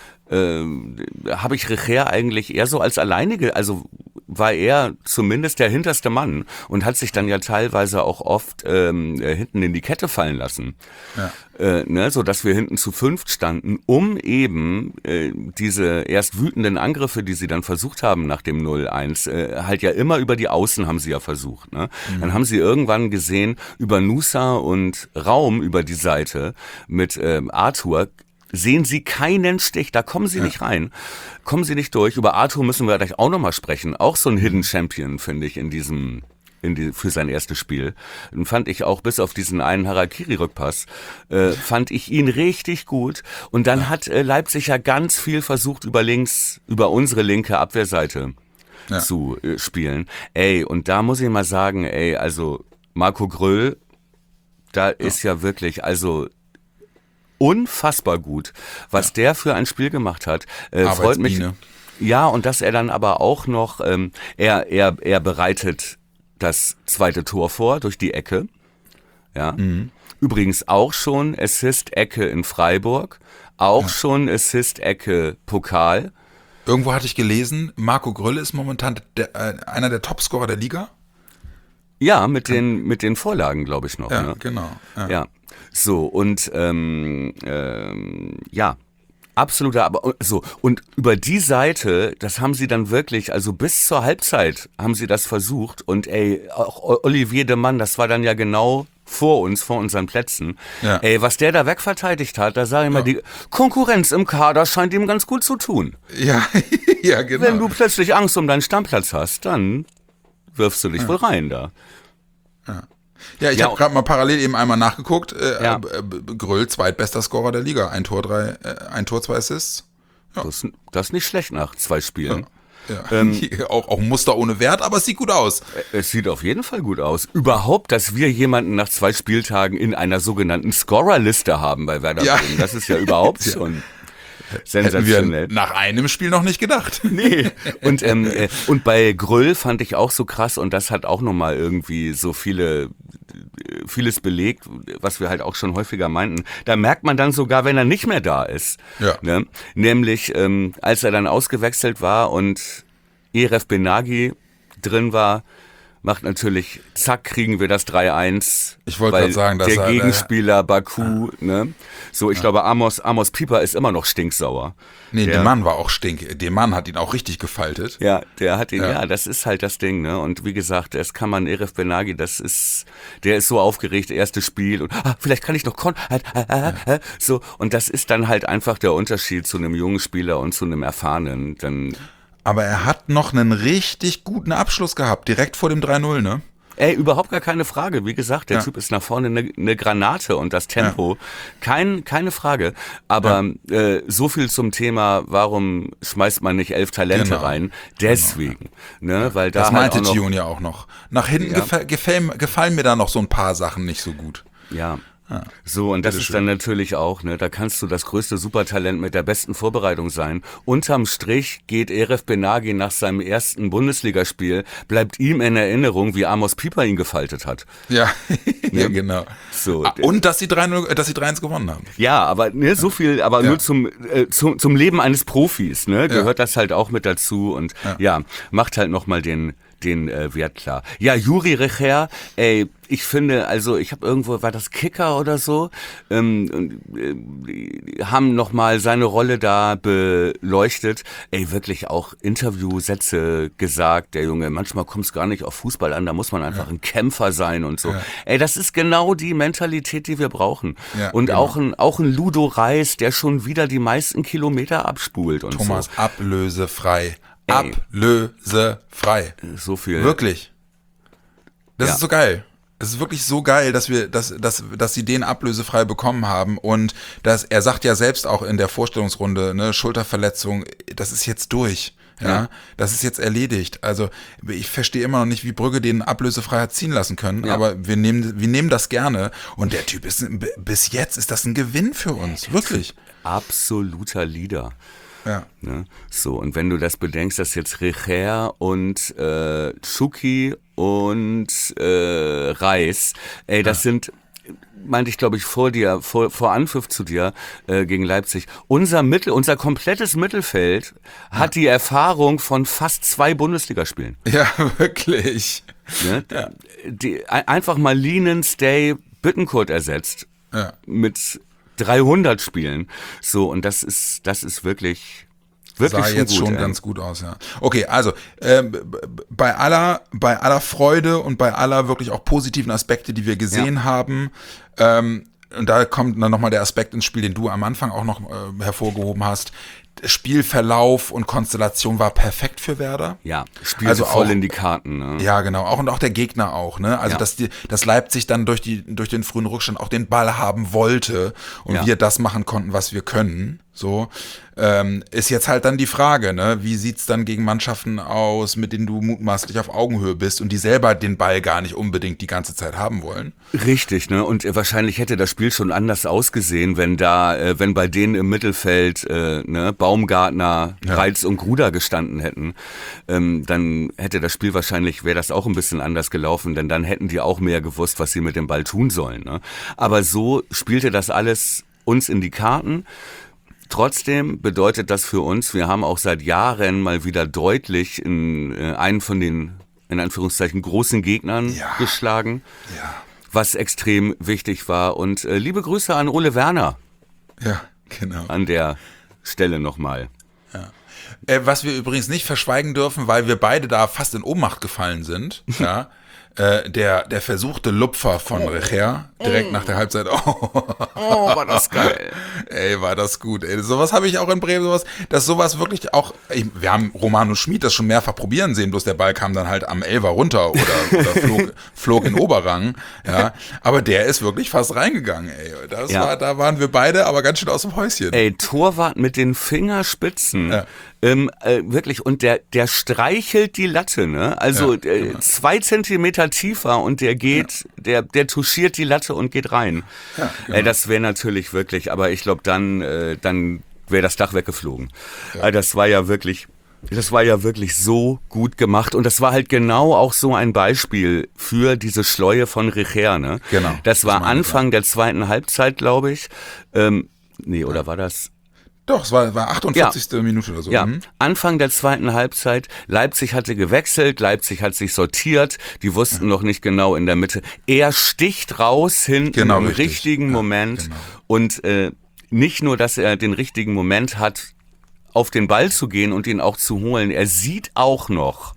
habe ich Recher eigentlich eher so als alleinige, also war er zumindest der hinterste Mann und hat sich dann ja teilweise auch oft hinten in die Kette fallen lassen. Ja. So dass wir hinten zu 5 standen, um eben diese erst wütenden Angriffe, die sie dann versucht haben nach dem 0-1, halt ja immer über die Außen haben sie ja versucht. Ne? Mhm. Dann haben sie irgendwann gesehen, über Nusa und Raum über die Seite mit Arthur, sehen sie keinen Stich, da kommen sie nicht rein, kommen sie nicht durch. Über Arthur müssen wir gleich auch nochmal sprechen. Auch so ein Hidden Champion, finde ich, für sein erstes Spiel. Den fand ich auch bis auf diesen einen Harakiri-Rückpass, fand ich ihn richtig gut. Und dann hat Leipzig ja ganz viel versucht, über unsere linke Abwehrseite zu spielen. Und da muss ich mal sagen, also Marco Gröll, da ist ja wirklich, also unfassbar gut, was der für ein Spiel gemacht hat. Freut mich. Ja, und dass er dann aber auch noch, er bereitet das zweite Tor vor durch die Ecke. Ja. Mhm. Übrigens auch schon Assist-Ecke in Freiburg, auch schon Assist-Ecke Pokal. Irgendwo hatte ich gelesen, Marco Gröll ist momentan einer der Topscorer der Liga. Ja, mit den Vorlagen, glaube ich noch. Ja, ne? Genau. Ja. So, und absoluter, aber so, und über die Seite, das haben sie dann wirklich, also bis zur Halbzeit haben sie das versucht und auch Olivier de Mann, das war dann ja genau vor unseren Plätzen. Ja. Was der da wegverteidigt hat, da sage ich mal, die Konkurrenz im Kader scheint ihm ganz gut zu tun. Ja, ja, genau. Wenn du plötzlich Angst um deinen Stammplatz hast, dann wirfst du dich wohl rein da. Ja, ich habe gerade mal parallel eben einmal nachgeguckt. Gröll, zweitbester Scorer der Liga. Ein Tor, 2 Assists. Ja. Das ist nicht schlecht nach 2 Spielen. Ja. Auch Muster ohne Wert, aber es sieht gut aus. Es sieht auf jeden Fall gut aus. Überhaupt, dass wir jemanden nach 2 Spieltagen in einer sogenannten Scorerliste haben bei Werder Bremen. Das ist ja überhaupt schon sensationell. Hätten wir nach einem Spiel noch nicht gedacht. Nee. Und bei Gröll fand ich auch so krass, und das hat auch nochmal irgendwie so vieles belegt, was wir halt auch schon häufiger meinten. Da merkt man dann sogar, wenn er nicht mehr da ist. Ja. Ne? Nämlich, als er dann ausgewechselt war und Eref Benagi drin war, macht natürlich, zack, kriegen wir das 3-1. Ich wollte gerade sagen, dass der Gegenspieler Baku, ne? So, ich glaube, Amos Pieper ist immer noch stinksauer. Nee, der Mann war auch der Mann hat ihn auch richtig gefaltet. Ja, der hat ihn, das ist halt das Ding, ne? Und wie gesagt, Eref Benagi, der ist so aufgeregt, erstes Spiel und vielleicht kann ich noch so, und das ist dann halt einfach der Unterschied zu einem jungen Spieler und zu einem erfahrenen, dann. Aber er hat noch einen richtig guten Abschluss gehabt, direkt vor dem 3-0, ne? Überhaupt gar keine Frage. Wie gesagt, der Typ ist nach vorne eine Granate und das Tempo, keine Frage. Aber so viel zum Thema, warum schmeißt man nicht 11 Talente rein? Deswegen. Genau, ne? Weil da das halt meinte Tune ja auch noch. Nach hinten gefallen mir da noch so ein paar Sachen nicht so gut. Ja. So, und das ist dann natürlich auch, ne, da kannst du das größte Supertalent mit der besten Vorbereitung sein. Unterm Strich geht Eref Benagi nach seinem ersten Bundesligaspiel, bleibt ihm in Erinnerung, wie Amos Pieper ihn gefaltet hat. Ja, ja, genau. So. Und dass sie 3-1 gewonnen haben. Ja, aber so viel, aber nur zum Leben eines Profis, ne, gehört das halt auch mit dazu und macht halt nochmal den den Wert klar. Ja, Juri Recher, ey, ich finde, also ich habe irgendwo, war das Kicker oder so, haben nochmal seine Rolle da beleuchtet. Ey, wirklich auch Interviewsätze gesagt, der Junge, manchmal kommt es gar nicht auf Fußball an, da muss man einfach ein Kämpfer sein und so. Ja. Ey, das ist genau die Mentalität, die wir brauchen. Ja, und genau. auch ein Ludo Reis, der schon wieder die meisten Kilometer abspult und Thomas, so. ablösefrei. Ey. Ablösefrei. So viel. Wirklich. Das ist so geil. Es ist wirklich so geil, dass sie den ablösefrei bekommen haben und er sagt ja selbst auch in der Vorstellungsrunde, ne, Schulterverletzung, das ist jetzt durch. Ja, das ist jetzt erledigt. Also ich verstehe immer noch nicht, wie Brügge den ablösefrei hat ziehen lassen können, aber wir nehmen das gerne und der Typ ist, bis jetzt ist das ein Gewinn für uns, wirklich. Absoluter Leader. Ja. Ne? So, und wenn du das bedenkst, dass jetzt Recher und Tschuki und Reis, ey, das sind, meinte ich glaube ich vor Anpfiff zu dir gegen Leipzig, unser komplettes Mittelfeld hat die Erfahrung von fast 2 Bundesligaspielen. Ja, wirklich. Ne? Ja. Einfach mal Lienens Day Bittencourt ersetzt mit 300 Spielen. So, und das ist wirklich sah jetzt gut, schon ganz gut aus, ja. Okay, also bei aller Freude und bei aller wirklich auch positiven Aspekte, die wir gesehen haben, und da kommt dann nochmal der Aspekt ins Spiel, den du am Anfang auch noch hervorgehoben hast. Spielverlauf und Konstellation war perfekt für Werder. Ja, spielte voll in die Karten. Ne? Ja, genau. Und auch der Gegner auch. Ne? Also dass Leipzig dann durch den frühen Rückstand auch den Ball haben wollte und wir das machen konnten, was wir können. So ist jetzt halt dann die Frage, ne? Wie sieht's dann gegen Mannschaften aus, mit denen du mutmaßlich auf Augenhöhe bist und die selber den Ball gar nicht unbedingt die ganze Zeit haben wollen? Richtig, ne? Und wahrscheinlich hätte das Spiel schon anders ausgesehen, wenn bei denen im Mittelfeld Baumgartner, Reitz und Gruder gestanden hätten. Dann hätte das Spiel wäre das auch ein bisschen anders gelaufen, denn dann hätten die auch mehr gewusst, was sie mit dem Ball tun sollen. Ne? Aber so spielte das alles uns in die Karten. Trotzdem bedeutet das für uns, wir haben auch seit Jahren mal wieder deutlich in einen von den, in Anführungszeichen, großen Gegnern geschlagen, was extrem wichtig war. Und liebe Grüße an Ole Werner. Ja, genau. An der Stelle nochmal. Ja. Was wir übrigens nicht verschweigen dürfen, weil wir beide da fast in Ohnmacht gefallen sind, ja. Der versuchte Lupfer von Recher direkt nach der Halbzeit. Oh, war das geil. Ey, war das gut. Ey, sowas habe ich auch in Bremen, sowas wirklich auch, wir haben Romano Schmid das schon mehrfach probieren sehen, bloß der Ball kam dann halt am Elfer runter oder flog in Oberrang, ja. Aber der ist wirklich fast reingegangen, ey. Da waren wir beide aber ganz schön aus dem Häuschen. Ey, Torwart mit den Fingerspitzen. Ja. Wirklich, und der streichelt die Latte, ne? Also 2 Zentimeter tiefer und der geht, der touchiert die Latte und geht rein. Ja, genau. Das wäre natürlich wirklich, aber ich glaube, dann wäre das Dach weggeflogen. Ja. Das war ja wirklich so gut gemacht und das war halt genau auch so ein Beispiel für diese Schleue von Recher, ne? Genau. Das war Anfang der zweiten Halbzeit, glaube ich. Oder war das? Doch, es war 48. Minute oder so. Ja, Anfang der zweiten Halbzeit. Leipzig hatte gewechselt, Leipzig hat sich sortiert. Die wussten noch nicht genau in der Mitte. Er sticht raus hinten im richtigen Moment. Genau. Und nicht nur, dass er den richtigen Moment hat, auf den Ball zu gehen und ihn auch zu holen. Er sieht auch noch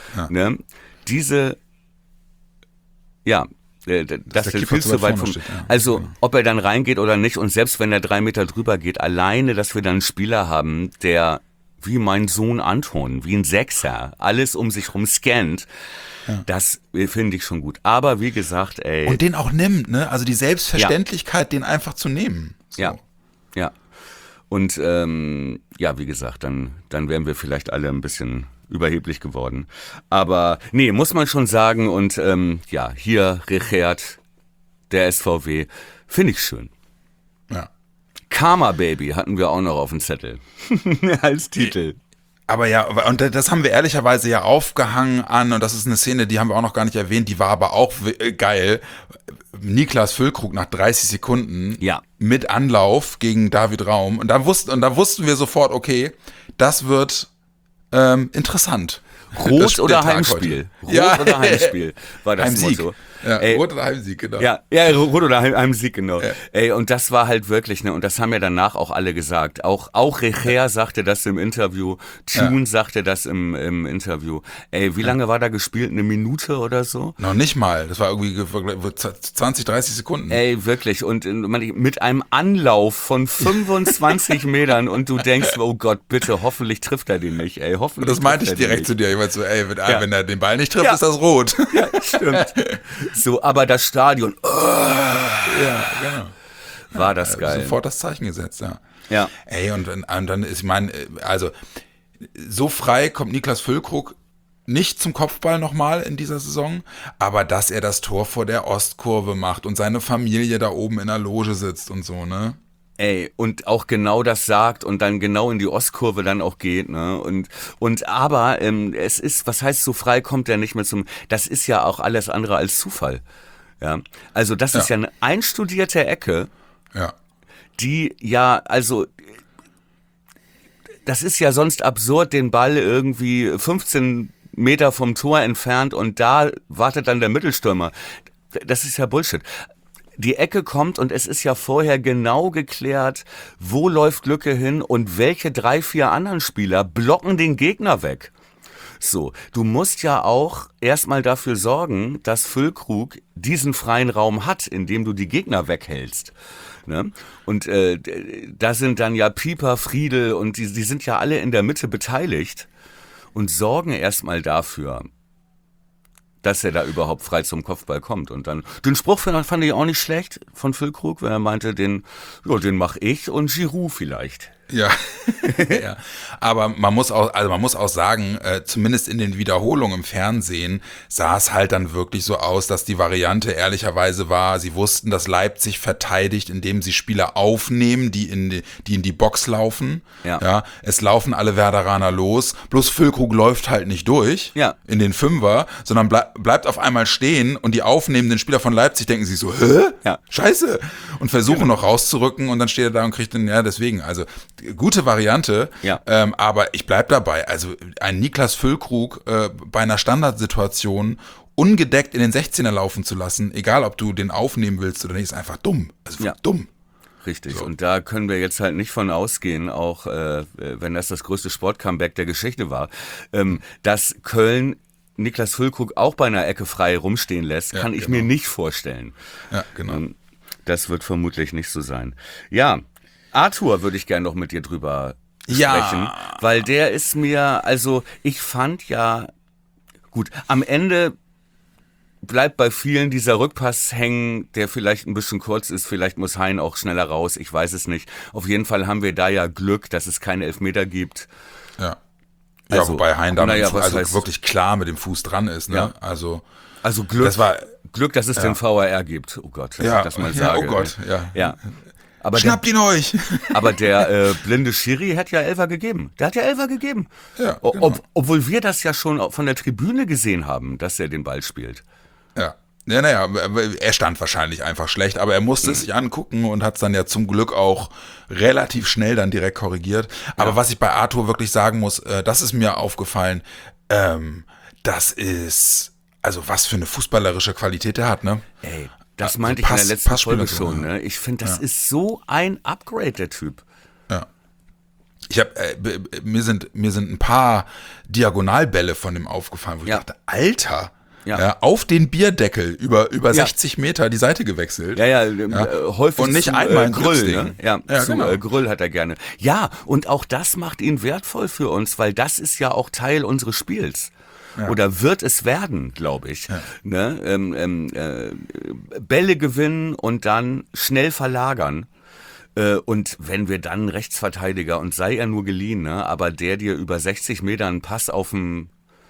dass der viel zu weit vom steht, Also ob er dann reingeht oder nicht und selbst wenn er 3 Meter drüber geht, alleine, dass wir dann einen Spieler haben, der wie mein Sohn Anton, wie ein Sechser, alles um sich rum scannt, das finde ich schon gut. Aber wie gesagt, ey. Und den auch nimmt, ne? Also die Selbstverständlichkeit, den einfach zu nehmen. So. Ja. Und wie gesagt, dann wären wir vielleicht alle ein bisschen überheblich geworden. Aber nee, muss man schon sagen. Und hier Richard, der SVW, finde ich schön. Ja. Karma Baby hatten wir auch noch auf dem Zettel als Titel. Aber ja, und das haben wir ehrlicherweise ja aufgehangen an, und das ist eine Szene, die haben wir auch noch gar nicht erwähnt, die war aber auch geil. Niklas Füllkrug nach 30 Sekunden mit Anlauf gegen David Raum. Und da wussten wir sofort, okay, das wird interessant. Rot oder Heimspiel? Rot oder Heimspiel war das Heimsieg. Motto. Ja, Rot oder Heimsieg, genau. Ja, Rot oder Heimsieg, genau. Ja. Ey, und das war halt wirklich, ne, und das haben ja danach auch alle gesagt. Auch Recher sagte das im Interview, Tune sagte das im Interview. Ey, wie lange war da gespielt? Eine Minute oder so? Noch nicht mal, das war irgendwie 20, 30 Sekunden. Ey, wirklich, und mit einem Anlauf von 25 Metern und du denkst, oh Gott, bitte, hoffentlich trifft er den nicht, ey, hoffentlich. Und das meinte ich direkt zu dir, ich meinte so, ey, wenn er den Ball nicht trifft, ist das rot. Ja, stimmt. So, aber das Stadion, ja, genau. War das geil. Sofort das Zeichen gesetzt, ja. Ja. Ey, und dann ist, ich meine, also, so frei kommt Niklas Füllkrug nicht zum Kopfball nochmal in dieser Saison, aber dass er das Tor vor der Ostkurve macht und seine Familie da oben in der Loge sitzt und so, ne? Ey, und auch genau das sagt und dann genau in die Ostkurve dann auch geht, ne? Und aber es ist, was heißt, so frei kommt er nicht mehr zum, das ist ja auch alles andere als Zufall. Ja. Also das ist ja eine einstudierte Ecke, die ja, also das ist ja sonst absurd, den Ball irgendwie 15 Meter vom Tor entfernt und da wartet dann der Mittelstürmer. Das ist ja Bullshit. Die Ecke kommt und es ist ja vorher genau geklärt, wo läuft Lücke hin und welche 3, 4 anderen Spieler blocken den Gegner weg. So, du musst ja auch erstmal dafür sorgen, dass Füllkrug diesen freien Raum hat, indem du die Gegner weghältst. Ne? Und da sind dann ja Pieper, Friedel und die sind ja alle in der Mitte beteiligt und sorgen erstmal dafür, dass er da überhaupt frei zum Kopfball kommt. Und dann, den Spruch fand ich auch nicht schlecht von Füllkrug, wenn er meinte, den mach ich und Giroud vielleicht. Ja. Ja. Aber man muss auch sagen, zumindest in den Wiederholungen im Fernsehen sah es halt dann wirklich so aus, dass die Variante ehrlicherweise war, sie wussten, dass Leipzig verteidigt, indem sie Spieler aufnehmen, die in die Box laufen. Ja. Es laufen alle Werderaner los, bloß Füllkrug läuft halt nicht durch in den Fünfer, sondern bleibt auf einmal stehen und die aufnehmenden Spieler von Leipzig denken sich so, hä? Ja. Scheiße! Und versuchen noch rauszurücken und dann steht er da und kriegt den, deswegen, also gute Variante, aber ich bleib dabei. Also ein Niklas Füllkrug bei einer Standardsituation ungedeckt in den 16er laufen zu lassen, egal ob du den aufnehmen willst oder nicht, ist einfach dumm. Also dumm. Richtig, so. Und da können wir jetzt halt nicht von ausgehen, auch wenn das größte Sportcomeback der Geschichte war, dass Köln Niklas Füllkrug auch bei einer Ecke frei rumstehen lässt, kann ich mir nicht vorstellen. Ja, genau. Das wird vermutlich nicht so sein. Ja, Arthur würde ich gerne noch mit dir drüber sprechen, weil der ist mir, also ich fand ja, gut, am Ende bleibt bei vielen dieser Rückpass hängen, der vielleicht ein bisschen kurz ist, vielleicht muss Hein auch schneller raus, ich weiß es nicht. Auf jeden Fall haben wir da ja Glück, dass es keine Elfmeter gibt. Ja. Ja, wobei Hein da wirklich klar mit dem Fuß dran ist, ne? Ja. Also Glück, dass es den VAR gibt. Oh Gott, dass ich das mal sage. Oh Gott, ja. Aber schnappt ihn euch! Aber der blinde Schiri hat ja Elfer gegeben. Der hat ja Elfer gegeben. Ja, genau. Obwohl wir das ja schon von der Tribüne gesehen haben, dass er den Ball spielt. Ja. Ja, naja, er stand wahrscheinlich einfach schlecht, aber er musste es sich angucken und hat es dann ja zum Glück auch relativ schnell dann direkt korrigiert. Aber was ich bei Arthur wirklich sagen muss, das ist mir aufgefallen, das ist, also was für eine fußballerische Qualität er hat, ne? Ey, das meinte ich in der letzten Folge schon, ne? Ich finde, das ist so ein Upgrade, der Typ. Ja. Ich habe mir sind ein paar Diagonalbälle von dem aufgefallen, wo ich dachte, Alter, auf den Bierdeckel über 60 Meter die Seite gewechselt. Häufig und nicht einmal ein Grüll, ne? Genau. Grüll hat er gerne. Ja, und auch das macht ihn wertvoll für uns, weil das ist ja auch Teil unseres Spiels. Ja. Oder wird es werden, glaube ich. Ja. Ne? Bälle gewinnen und dann schnell verlagern. Und wenn wir dann Rechtsverteidiger, und sei er nur geliehen, ne? Aber der dir über 60 Meter einen Pass auf dem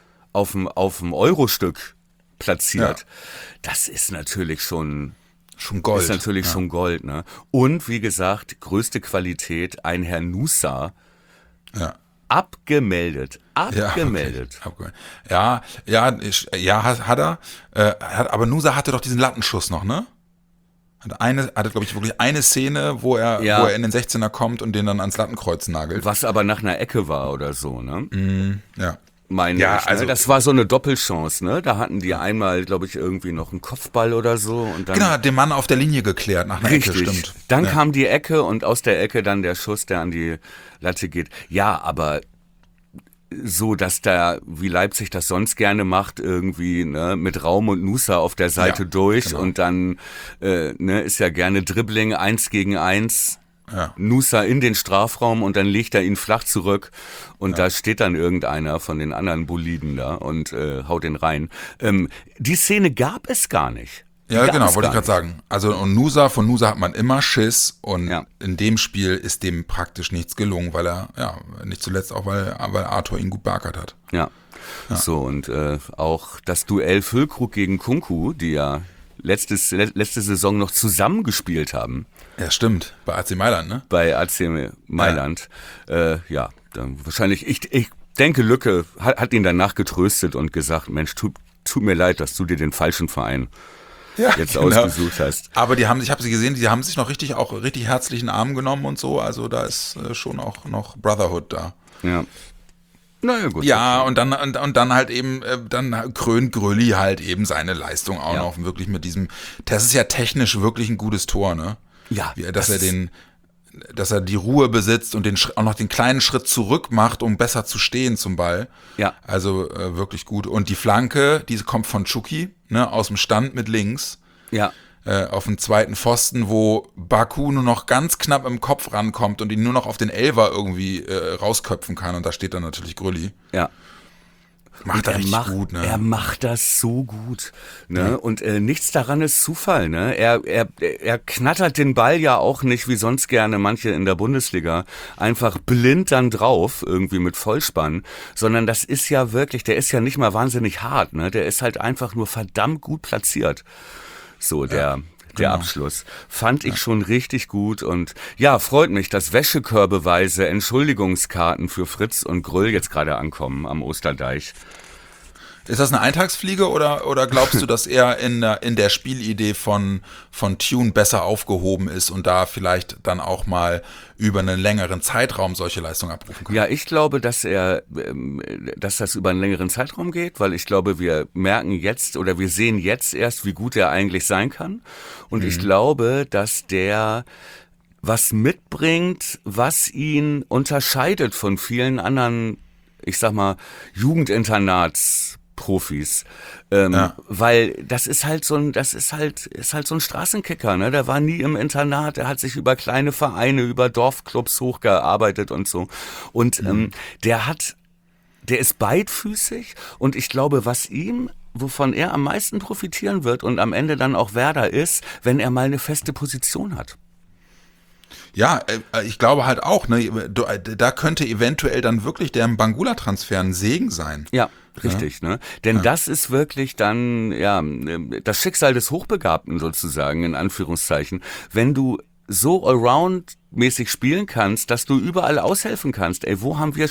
Eurostück platziert, das ist natürlich schon Gold. Ist natürlich schon Gold, ne? Und wie gesagt, größte Qualität, ein Herr Nusa. Abgemeldet. Hat er. Aber Nusa hatte doch diesen Lattenschuss noch, ne? Hatte, glaube ich, wirklich eine Szene, wo er in den 16er kommt und den dann ans Lattenkreuz nagelt. Was aber nach einer Ecke war oder so, ne? Ja. Meine Ja, ich, ne? also- Das war so eine Doppelchance, ne? Da hatten die einmal, glaube ich, irgendwie noch einen Kopfball oder so. Und dann Genau, hat den Mann auf der Linie geklärt nach einer richtig. Ecke, stimmt. Dann Ja. kam die Ecke und aus der Ecke dann der Schuss, der an die Latte geht. Ja, aber so, dass da, wie Leipzig das sonst gerne macht, irgendwie, ne, mit Raum und Nusa auf der Seite Ja, durch genau. und dann, ne, ist ja gerne Dribbling 1 gegen 1. Ja. Nusa in den Strafraum und dann legt er ihn flach zurück und da steht dann irgendeiner von den anderen Boliden da und haut den rein. Die Szene gab es gar nicht. Die Ja, gab genau, es wollte ich gar gerade sagen. Also und von Nusa hat man immer Schiss und Ja. in dem Spiel ist dem praktisch nichts gelungen, weil er, nicht zuletzt auch, weil Arthur ihn gut beackert hat. Ja. So, und auch das Duell Füllkrug gegen Kunku, die ja letzte Saison noch zusammengespielt haben Ja, stimmt, bei AC Mailand, ne? bei AC Mailand. Ja, dann wahrscheinlich, ich denke, Lücke hat ihn danach getröstet und gesagt, Mensch, tut mir leid, dass du dir den falschen Verein jetzt ausgesucht hast. Aber ich habe sie gesehen, die haben sich noch richtig herzlichen Arm genommen und so, also da ist schon auch noch Brotherhood da. Ja. Naja, gut. Ja, und dann halt eben, dann krönt Grölli halt eben seine Leistung auch Ja. noch wirklich mit diesem, das ist ja technisch wirklich ein gutes Tor, ne? Ja, Dass er die Ruhe besitzt und auch noch den kleinen Schritt zurück macht, um besser zu stehen zum Ball. Ja. Also wirklich gut. Und die Flanke, die kommt von Chucky, ne, aus dem Stand mit links. Ja. Auf den zweiten Pfosten, wo Baku nur noch ganz knapp im Kopf rankommt und ihn nur noch auf den Elfer irgendwie rausköpfen kann. Und da steht dann natürlich Grölli. Ja. Macht er richtig gut, ne? Er macht das so gut, ne? Ja. Und nichts daran ist Zufall, ne? Er knattert den Ball ja auch nicht, wie sonst gerne manche in der Bundesliga, einfach blind dann drauf, irgendwie mit Vollspann, sondern das ist ja wirklich, der ist ja nicht mal wahnsinnig hart, ne? Der ist halt einfach nur verdammt gut platziert. So, der Abschluss. Fand ich schon richtig gut und ja, freut mich, dass Wäschekörbeweise Entschuldigungskarten für Fritz und Gröll jetzt gerade ankommen am Osterdeich. Ist das eine Eintagsfliege oder glaubst du, dass er in der Spielidee von Tune besser aufgehoben ist und da vielleicht dann auch mal über einen längeren Zeitraum solche Leistungen abrufen kann? Ja, ich glaube, dass das über einen längeren Zeitraum geht, weil ich glaube, wir merken jetzt oder wir sehen jetzt erst, wie gut er eigentlich sein kann. Und ich glaube, dass der was mitbringt, was ihn unterscheidet von vielen anderen, ich sag mal, Jugendinternatsprofis, weil das ist halt so ein Straßenkicker, ne? Der war nie im Internat, der hat sich über kleine Vereine, über Dorfclubs hochgearbeitet und so. Und der ist beidfüßig und ich glaube, wovon er am meisten profitieren wird und am Ende dann auch Werder ist, wenn er mal eine feste Position hat. Ja, ich glaube halt auch, ne, da könnte eventuell dann wirklich der Bangula-Transfer ein Segen sein. Ja, richtig, ne? Denn das ist wirklich dann, ja, das Schicksal des Hochbegabten sozusagen, in Anführungszeichen. Wenn du so allround-mäßig spielen kannst, dass du überall aushelfen kannst. Ey, wo haben wir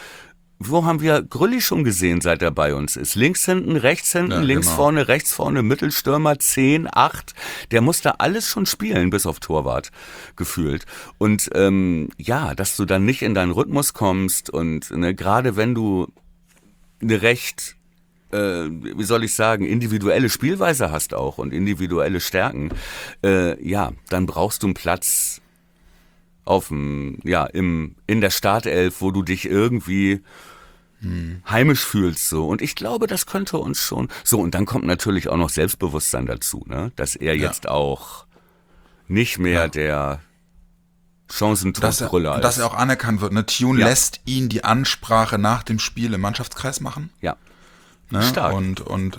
Grölli schon gesehen, seit er bei uns ist? Links hinten, rechts hinten, links vorne, rechts vorne, Mittelstürmer, 10, 8. Der muss da alles schon spielen, bis auf Torwart, gefühlt. Und dass du dann nicht in deinen Rhythmus kommst und ne, gerade wenn du eine recht, wie soll ich sagen, individuelle Spielweise hast auch und individuelle Stärken, dann brauchst du einen Platz in der Startelf, wo du dich irgendwie heimisch fühlst, so. Und ich glaube, das könnte uns schon, so. Und dann kommt natürlich auch noch Selbstbewusstsein dazu, ne, dass er jetzt auch nicht mehr der Chancentodbrüller ist. Dass er auch anerkannt wird, ne, Tune lässt ihn die Ansprache nach dem Spiel im Mannschaftskreis machen. Ja. Ne? Stark. Und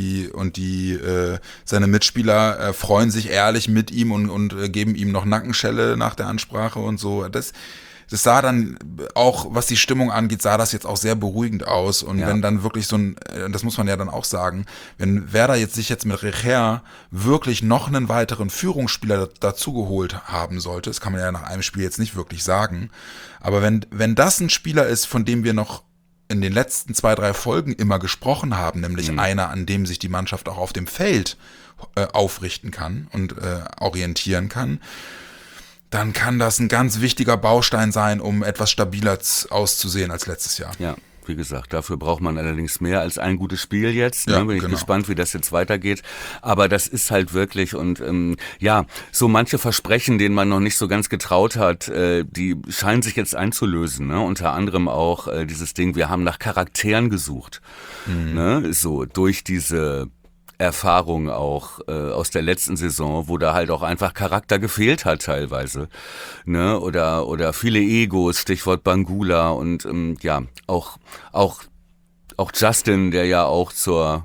seine Mitspieler freuen sich ehrlich mit ihm und geben ihm noch Nackenschelle nach der Ansprache und so. Das sah dann auch, was die Stimmung angeht, sah das jetzt auch sehr beruhigend aus. Und wenn dann wirklich das muss man ja dann auch sagen, wenn Werder sich jetzt mit Recher wirklich noch einen weiteren Führungsspieler dazugeholt haben sollte, das kann man ja nach einem Spiel jetzt nicht wirklich sagen, aber wenn das ein Spieler ist, von dem wir noch in den letzten 2, 3 Folgen immer gesprochen haben, nämlich einer, an dem sich die Mannschaft auch auf dem Feld aufrichten kann und orientieren kann, dann kann das ein ganz wichtiger Baustein sein, um etwas stabiler auszusehen als letztes Jahr. Ja. Wie gesagt, dafür braucht man allerdings mehr als ein gutes Spiel jetzt. Ja, Bin ich genau. gespannt, wie das jetzt weitergeht. Aber das ist halt wirklich und so manche Versprechen, denen man noch nicht so ganz getraut hat, die scheinen sich jetzt einzulösen. Ne? Unter anderem auch dieses Ding, wir haben nach Charakteren gesucht. Ne? So durch diese Erfahrung auch aus der letzten Saison, wo da halt auch einfach Charakter gefehlt hat teilweise, ne, oder viele Egos, Stichwort Bangula und auch Justin, der ja auch zum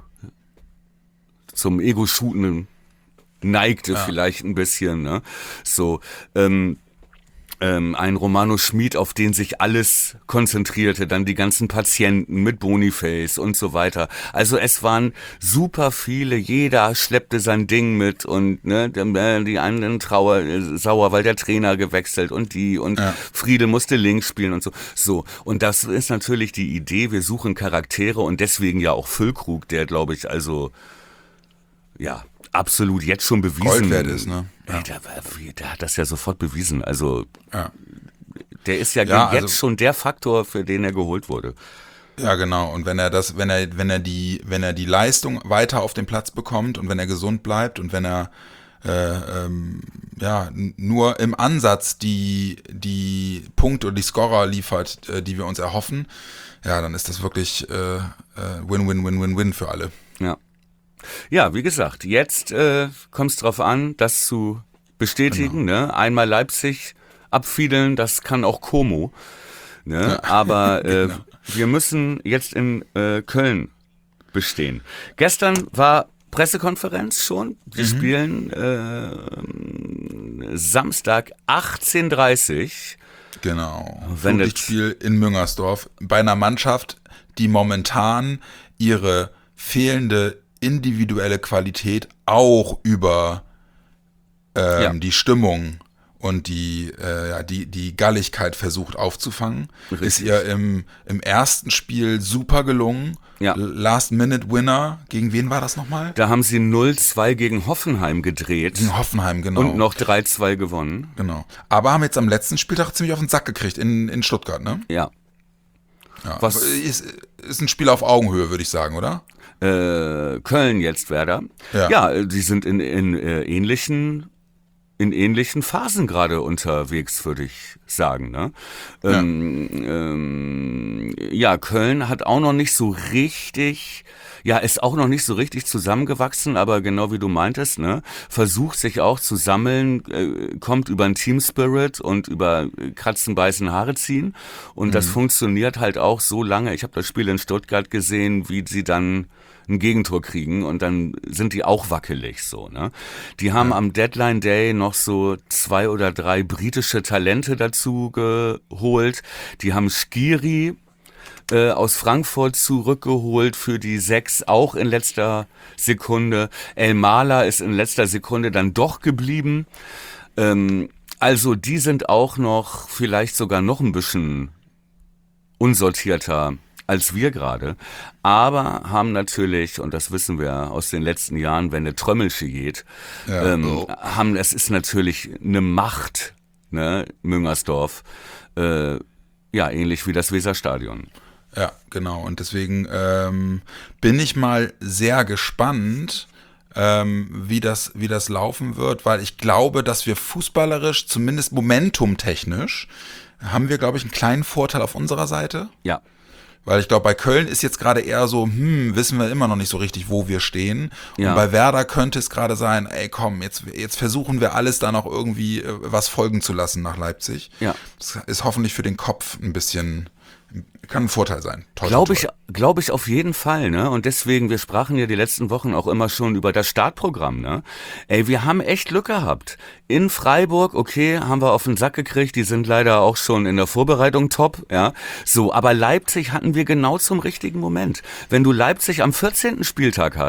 Ego-Shooten neigte vielleicht ein bisschen, ne, so, ein Romano Schmid, auf den sich alles konzentrierte, dann die ganzen Patienten mit Boniface und so weiter. Also es waren super viele, jeder schleppte sein Ding mit und ne, die anderen sauer, weil der Trainer gewechselt und Friedel musste links spielen und so. So, und das ist natürlich die Idee, wir suchen Charaktere und deswegen ja auch Füllkrug, der glaube ich absolut jetzt schon bewiesen. Gold wert ist, ne? Ja. Der hat das ja sofort bewiesen. Also der ist ja jetzt schon der Faktor, für den er geholt wurde. Ja, genau. Und wenn er die Leistung weiter auf den Platz bekommt und wenn er gesund bleibt und wenn er nur im Ansatz die Punkte und die Scorer liefert, die wir uns erhoffen, ja, dann ist das wirklich Win-Win-Win-Win-Win für alle. Ja. Ja, wie gesagt, jetzt kommt es drauf an, das zu bestätigen. Genau. Ne? Einmal Leipzig abfiedeln, das kann auch Como. Ne? Ja. Aber genau. Wir müssen jetzt in Köln bestehen. Gestern war Pressekonferenz schon. Wir spielen Samstag 18:30 Uhr. Genau. Flutlichtspiel in Müngersdorf bei einer Mannschaft, die momentan ihre fehlende individuelle Qualität auch über die Stimmung und die Galligkeit versucht aufzufangen. Richtig. Ist ihr im ersten Spiel super gelungen. Ja. Last-Minute-Winner. Gegen wen war das nochmal? Da haben sie 0-2 gegen Hoffenheim gedreht. Gegen Hoffenheim, genau. Und noch 3-2 gewonnen. Genau. Aber haben jetzt am letzten Spieltag ziemlich auf den Sack gekriegt in Stuttgart, ne? Ja. Was ist ein Spiel auf Augenhöhe, würde ich sagen, oder? Köln jetzt, Werder. Ja, die sind in ähnlichen Phasen gerade unterwegs, würde ich sagen. Ne? Köln hat auch noch nicht so richtig, ist auch noch nicht so richtig zusammengewachsen, aber genau wie du meintest, ne, versucht sich auch zu sammeln, kommt über einen Team Spirit und über Kratzen, Beißen, Haare ziehen und das funktioniert halt auch so lange. Ich habe das Spiel in Stuttgart gesehen, wie sie dann ein Gegentor kriegen und dann sind die auch wackelig so, ne? Die haben am Deadline Day noch so 2 oder 3 britische Talente dazu geholt. Die haben Skiri aus Frankfurt zurückgeholt für die 6, auch in letzter Sekunde. El Mala ist in letzter Sekunde dann doch geblieben. Also die sind auch noch, vielleicht sogar noch ein bisschen unsortierter als wir gerade, aber haben natürlich, und das wissen wir aus den letzten Jahren, wenn eine Trömmelsche geht, es ist natürlich eine Macht, ne, Müngersdorf, ähnlich wie das Weserstadion. Ja, genau, und deswegen bin ich mal sehr gespannt, wie das laufen wird, weil ich glaube, dass wir fußballerisch, zumindest momentumtechnisch, haben wir, glaube ich, einen kleinen Vorteil auf unserer Seite. Ja. Weil ich glaube, bei Köln ist jetzt gerade eher so, wissen wir immer noch nicht so richtig, wo wir stehen. Und bei Werder könnte es gerade sein, ey komm, jetzt versuchen wir alles da noch irgendwie was folgen zu lassen nach Leipzig. Ja. Das ist hoffentlich für den Kopf ein bisschen, kann ein Vorteil sein. Glaube ich auf jeden Fall, ne? Und deswegen, wir sprachen ja die letzten Wochen auch immer schon über das Startprogramm, ne? Ey, wir haben echt Glück gehabt. In Freiburg, okay, haben wir auf den Sack gekriegt, die sind leider auch schon in der Vorbereitung top, ja? So, aber Leipzig hatten wir genau zum richtigen Moment. Wenn du Leipzig am 14. Spieltag hast,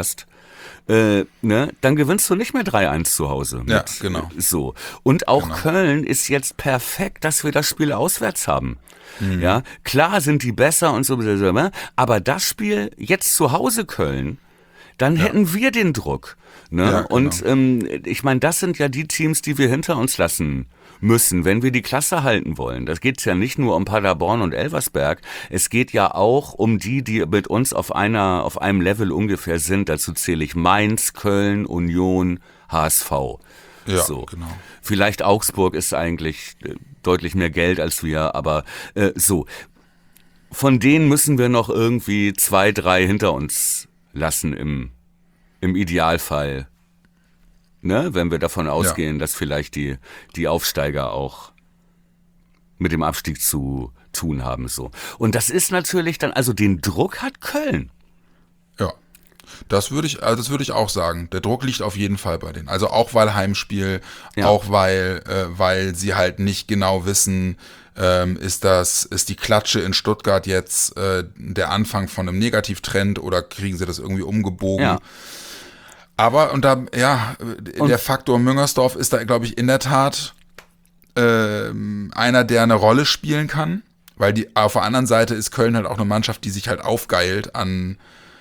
dann gewinnst du nicht mehr 3-1 zu Hause. Ja, genau. So. Und auch Genau. Köln ist jetzt perfekt, dass wir das Spiel auswärts haben. Ja, klar sind die besser und so, aber das Spiel jetzt zu Hause Köln, dann hätten wir den Druck. Ne? Ja, genau. Und ich meine, das sind ja die Teams, die wir hinter uns lassen müssen, wenn wir die Klasse halten wollen. Das geht ja nicht nur um Paderborn und Elversberg, es geht ja auch um die mit uns auf einem Level ungefähr sind. Dazu zähle ich Mainz, Köln, Union, HSV. Ja, So. genau. Vielleicht Augsburg ist eigentlich deutlich mehr Geld als wir, aber so. Von denen müssen wir noch irgendwie 2, 3 hinter uns lassen im Idealfall. Ne? Wenn wir davon ausgehen, dass vielleicht die Aufsteiger auch mit dem Abstieg zu tun haben. So. Und das ist natürlich dann, also den Druck hat Köln. Ja. Das würde ich auch sagen. Der Druck liegt auf jeden Fall bei denen. Also auch weil Heimspiel, Ja. auch weil sie halt nicht genau wissen, ist die Klatsche in Stuttgart jetzt der Anfang von einem Negativtrend oder kriegen sie das irgendwie umgebogen? Ja. Aber der Faktor Müngersdorf ist da, glaube ich, in der Tat einer, der eine Rolle spielen kann, weil auf der anderen Seite ist Köln halt auch eine Mannschaft, die sich halt aufgeilt an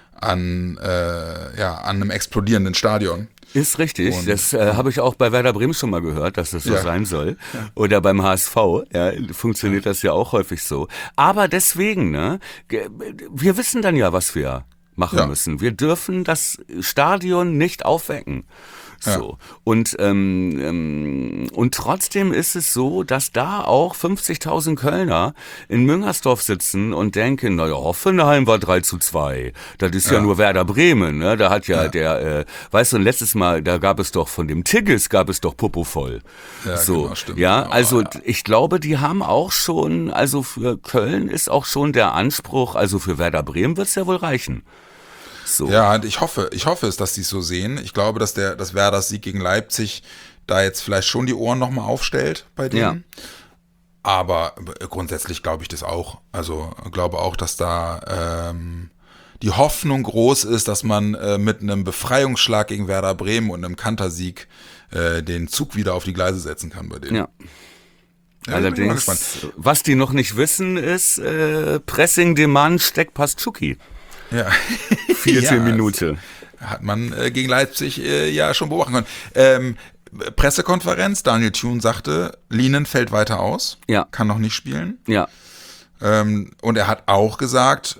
einem explodierenden Stadion. Ist richtig, Und, das habe ich auch bei Werder Bremen schon mal gehört, dass das so Ja. sein soll. Oder beim HSV, funktioniert das ja auch häufig so. Aber deswegen, wir wissen dann ja, was wir machen müssen. Wir dürfen das Stadion nicht aufwecken. So. Und trotzdem ist es so, dass da auch 50.000 Kölner in Müngersdorf sitzen und denken, naja, Hoffenheim war 3-2. Das ist ja nur Werder Bremen, ne? Da hat weißt du, letztes Mal, da gab es doch von dem Tigges, Popo voll. Ja, so, genau, stimmt. ja, Genau, also ja. ich glaube, die haben auch schon, also für Köln ist auch schon der Anspruch, also für Werder Bremen wird's ja wohl reichen. So. Ja, und ich hoffe es, dass die es so sehen. Ich glaube, dass Werders Sieg gegen Leipzig da jetzt vielleicht schon die Ohren nochmal aufstellt bei denen. Ja. Aber grundsätzlich glaube ich das auch. Also glaube auch, dass da die Hoffnung groß ist, dass man mit einem Befreiungsschlag gegen Werder Bremen und einem Kantersieg den Zug wieder auf die Gleise setzen kann bei denen. Ja. Ja, bin ich mal Allerdings, gespannt. was die noch nicht wissen, ist Pressing Demand Steckpass Tschuki. Ja. 14 Minute. Hat man gegen Leipzig ja schon beobachten können. Pressekonferenz, Daniel Thune sagte, Lienen fällt weiter aus, Ja. kann noch nicht spielen. Ja. Und er hat auch gesagt,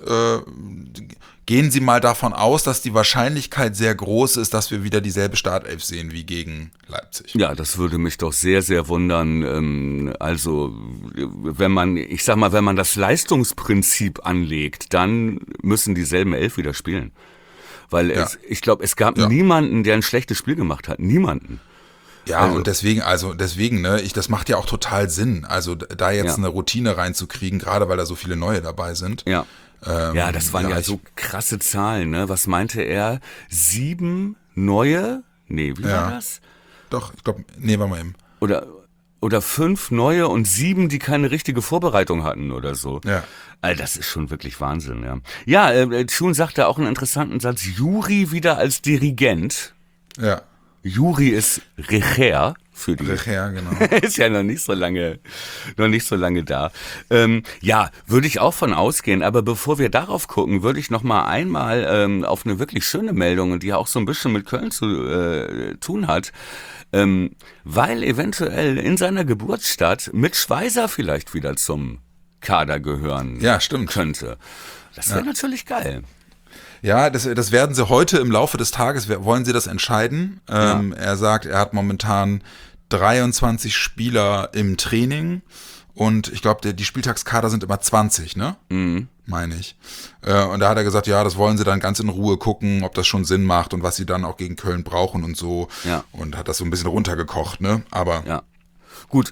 gehen Sie mal davon aus, dass die Wahrscheinlichkeit sehr groß ist, dass wir wieder dieselbe Startelf sehen wie gegen Leipzig. Ja, das würde mich doch sehr, sehr wundern. Also, wenn man das Leistungsprinzip anlegt, dann müssen dieselben 11 wieder spielen. Weil ich glaube, es gab niemanden, der ein schlechtes Spiel gemacht hat. Niemanden. Ja, Also- und deswegen, ne, das macht ja auch total Sinn. Also da jetzt eine Routine reinzukriegen, gerade weil da so viele neue dabei sind. Ja. Ja, das waren ja ich- so krasse Zahlen, ne? Was meinte er? 7 neue? Nee, wie war das? Doch, ich glaube, warte mal eben. Oder 5 neue und 7, die keine richtige Vorbereitung hatten oder so. Ja. Also das ist schon wirklich Wahnsinn, ja. Ja, Thune sagte auch einen interessanten Satz. Juri wieder als Dirigent. Ja, Juri ist Recher für die. ja, genau. Ist ja noch nicht so lange da. Ja, würde ich auch von ausgehen. Aber bevor wir darauf gucken, würde ich noch mal einmal auf eine wirklich schöne Meldung, die ja auch so ein bisschen mit Köln zu tun hat, weil eventuell in seiner Geburtsstadt Mitch Schweizer vielleicht wieder zum Kader gehören Ja, stimmt. könnte. Das wäre natürlich geil. Ja, das werden sie heute im Laufe des Tages, wollen sie das entscheiden. Er sagt, er hat momentan 23 Spieler im Training und ich glaube, die Spieltagskader sind immer 20, ne? Meine ich. Und da hat er gesagt, ja, das wollen sie dann ganz in Ruhe gucken, ob das schon Sinn macht und was sie dann auch gegen Köln brauchen und so. Ja. Und hat das so ein bisschen runtergekocht, ne? Aber Ja. Gut.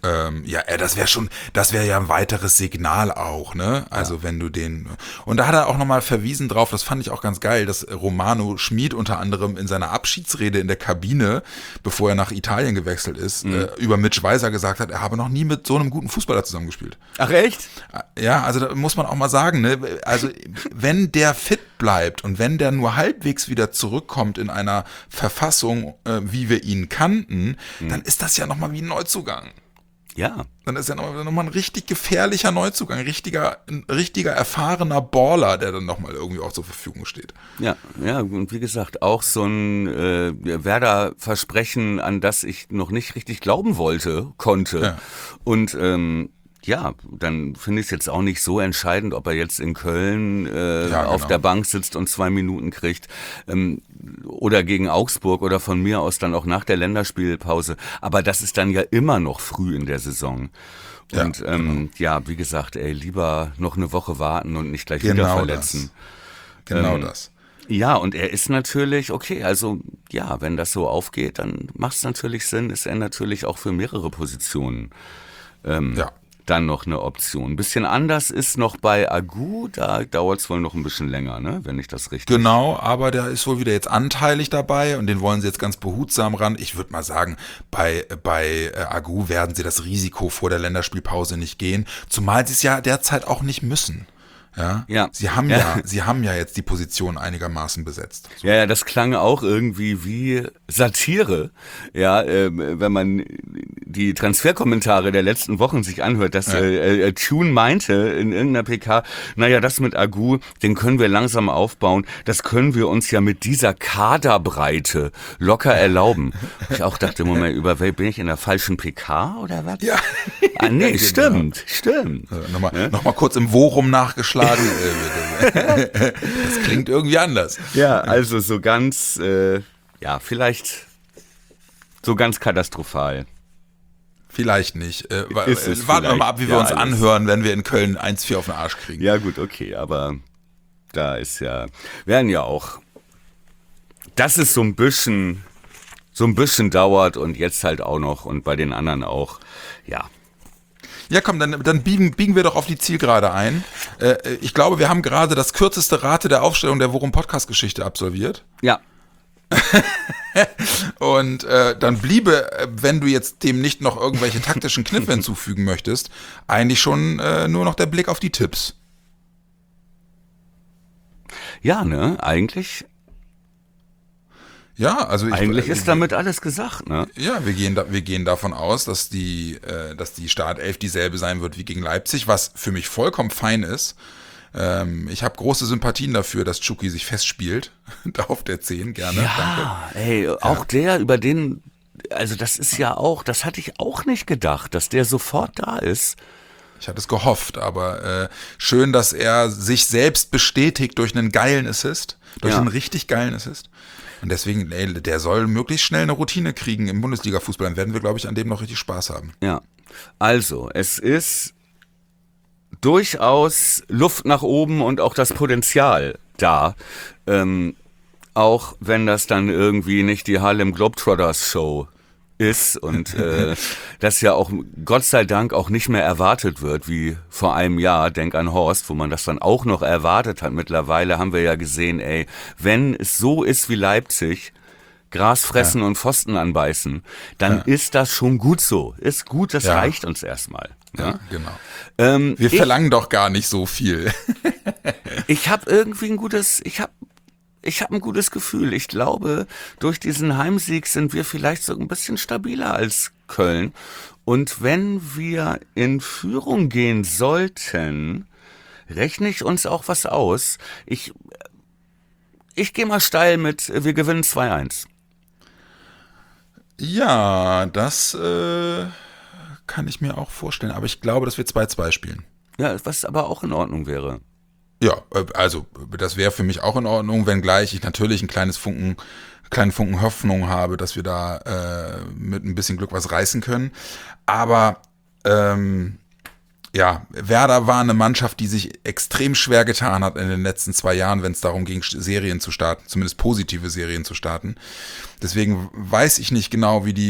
Das wäre ja ein weiteres Signal auch, ne? Also wenn du und da hat er auch nochmal verwiesen drauf, das fand ich auch ganz geil, dass Romano Schmid unter anderem in seiner Abschiedsrede in der Kabine, bevor er nach Italien gewechselt ist, über Mitch Weiser gesagt hat, er habe noch nie mit so einem guten Fußballer zusammengespielt. Ach echt? Ja, also da muss man auch mal sagen, ne? Also wenn der fit bleibt und wenn der nur halbwegs wieder zurückkommt in einer Verfassung, wie wir ihn kannten, dann ist das ja nochmal wie ein Neuzugang. Ja. Dann ist ja nochmal ein richtig gefährlicher Neuzugang, ein richtiger erfahrener Baller, der dann nochmal irgendwie auch zur Verfügung steht. Ja, und wie gesagt, auch so ein Werder-Versprechen, an das ich noch nicht richtig glauben konnte. Ja. Und dann finde ich es jetzt auch nicht so entscheidend, ob er jetzt in Köln auf der Bank sitzt und 2 Minuten kriegt oder gegen Augsburg oder von mir aus dann auch nach der Länderspielpause. Aber das ist dann ja immer noch früh in der Saison. Und wie gesagt, lieber noch eine Woche warten und nicht gleich wieder verletzen. Das. Ja, und er ist natürlich, wenn das so aufgeht, dann macht es natürlich Sinn, ist er natürlich auch für mehrere Positionen. Dann noch eine Option. Ein bisschen anders ist noch bei Agu, da dauert es wohl noch ein bisschen länger, ne? Wenn ich das richtig... Genau, aber der ist wohl wieder jetzt anteilig dabei und den wollen sie jetzt ganz behutsam ran. Ich würde mal sagen, bei Agu werden sie das Risiko vor der Länderspielpause nicht gehen, zumal sie es ja derzeit auch nicht müssen. Ja. Sie haben ja jetzt die Position einigermaßen besetzt. So. Ja, das klang auch irgendwie wie Satire. Ja, wenn man die Transferkommentare der letzten Wochen sich anhört, dass Tune meinte in irgendeiner PK, das mit Agu, den können wir langsam aufbauen. Das können wir uns ja mit dieser Kaderbreite locker erlauben. Ich auch dachte, Moment, bin ich in der falschen PK oder was? Ja. Nee, stimmt. Nochmal kurz im Worum nachgeschlagen. Das klingt irgendwie anders. Ja, also so ganz, vielleicht so ganz katastrophal. Vielleicht nicht. Warten wir mal ab, wie wir uns anhören, wenn wir in Köln 1-4 auf den Arsch kriegen. Ja gut, okay, aber da ist werden ja auch, dass es so ein bisschen dauert und jetzt halt auch noch und bei den anderen auch, ja. Ja, komm, dann biegen wir doch auf die Zielgerade ein. Ich glaube, wir haben gerade das kürzeste Rate der Aufstellung der Worum-Podcast-Geschichte absolviert. Ja. Und dann bliebe, wenn du jetzt dem nicht noch irgendwelche taktischen Kniffe hinzufügen möchtest, eigentlich schon nur noch der Blick auf die Tipps. Ja, ne, eigentlich... Ja, also eigentlich ist damit alles gesagt, ne? Ja, wir gehen davon aus, dass die Startelf dieselbe sein wird wie gegen Leipzig, was für mich vollkommen fein ist. Ich habe große Sympathien dafür, dass Chucky sich festspielt, da auf der 10, gerne. Ja, danke. Auch der, über den, also das ist ja auch, das hatte ich auch nicht gedacht, dass der sofort da ist. Ich hatte es gehofft, aber schön, dass er sich selbst bestätigt durch einen geilen Assist, durch einen richtig geilen Assist. Und deswegen, der soll möglichst schnell eine Routine kriegen im Bundesliga-Fußball. Dann werden wir, glaube ich, an dem noch richtig Spaß haben. Ja, also es ist durchaus Luft nach oben und auch das Potenzial da. Auch wenn das dann irgendwie nicht die Harlem Globetrotters Show ist und das ja auch Gott sei Dank auch nicht mehr erwartet wird wie vor einem Jahr, denk an Horst, wo man das dann auch noch erwartet hat. Mittlerweile haben wir ja gesehen, wenn es so ist wie Leipzig, Gras fressen und Pfosten anbeißen, dann ist das schon gut so. Ist gut, das reicht uns erstmal. Ja, genau. Wir verlangen doch gar nicht so viel. Ich habe irgendwie ein gutes Gefühl. Ich glaube, durch diesen Heimsieg sind wir vielleicht so ein bisschen stabiler als Köln. Und wenn wir in Führung gehen sollten, rechne ich uns auch was aus. Ich gehe mal steil mit, wir gewinnen 2-1. Ja, das kann ich mir auch vorstellen. Aber ich glaube, dass wir 2-2 spielen. Ja, was aber auch in Ordnung wäre. Ja, also das wäre für mich auch in Ordnung, wenngleich ich natürlich einen kleinen Funken Hoffnung habe, dass wir da mit ein bisschen Glück was reißen können. Aber Ja, Werder war eine Mannschaft, die sich extrem schwer getan hat in den letzten 2 Jahren, wenn es darum ging, Serien zu starten, zumindest positive Serien zu starten. Deswegen weiß ich nicht genau, wie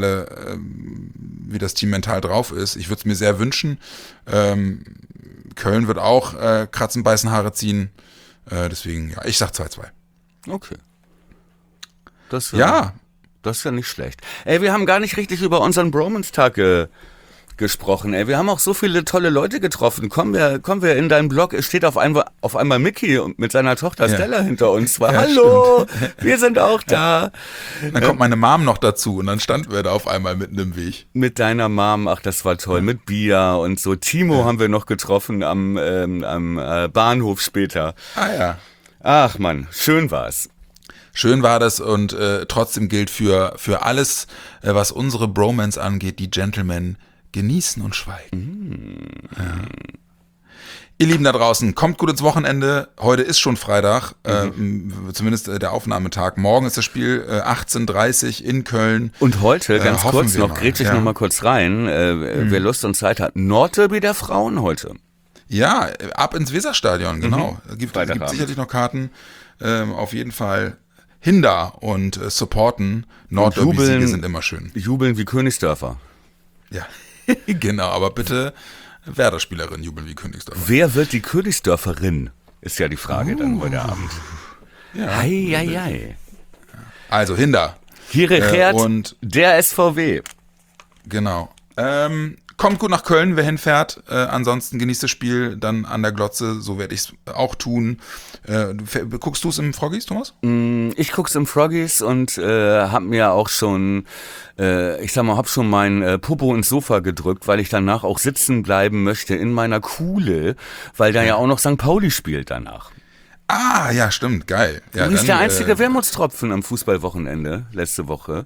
das Team mental drauf ist. Ich würde es mir sehr wünschen. Köln wird auch kratzen, beißen, Haare ziehen. Deswegen, ja, ich sag 2-2. Okay. Das ist ja nicht schlecht. Ey, wir haben gar nicht richtig über unseren Bromance-Tag gesprochen. Ey, wir haben auch so viele tolle Leute getroffen. Kommen wir in deinen Blog. Es steht auf einmal Mickey mit seiner Tochter Stella hinter uns. Hallo, wir sind auch da. Dann kommt meine Mom noch dazu und dann standen wir da auf einmal mitten im Weg. Mit deiner Mom, ach, das war toll. Mit Bia und so. Timo haben wir noch getroffen am Bahnhof später. Ah ja. Ach Mann, schön war's. Schön war das und trotzdem gilt für alles, was unsere Bromance angeht, die Gentlemen genießen und schweigen. Ja. Ihr Lieben da draußen, kommt gut ins Wochenende. Heute ist schon Freitag, zumindest der Aufnahmetag. Morgen ist das Spiel 18:30 in Köln. Und heute, ganz kurz noch, grätsch ich noch mal kurz rein, wer Lust und Zeit hat, Nordderby der Frauen heute. Ja, ab ins Weserstadion, genau. Gibt sicherlich noch Karten. Auf jeden Fall hin da und supporten. Nordderby-Siege sind immer schön. Jubeln wie Königsdörfer. Ja, genau, aber bitte Werder-Spielerin jubeln wie Königsdörfer. Wer wird die Königsdörferin? Ist ja die Frage dann heute Abend. Ja. Hei. Also Hinder. Hier und der SVW. Genau. Kommt gut nach Köln, wer hinfährt. Ansonsten genießt das Spiel dann an der Glotze. So werde ich es auch tun. Guckst du es im Froggies, Thomas? Ich guck's im Froggies und hab mir auch schon, hab schon mein Popo ins Sofa gedrückt, weil ich danach auch sitzen bleiben möchte in meiner Kuhle, weil da ja auch noch St. Pauli spielt danach. Ah, ja, stimmt, geil. Ja, das ist der einzige Wermutstropfen am Fußballwochenende letzte Woche.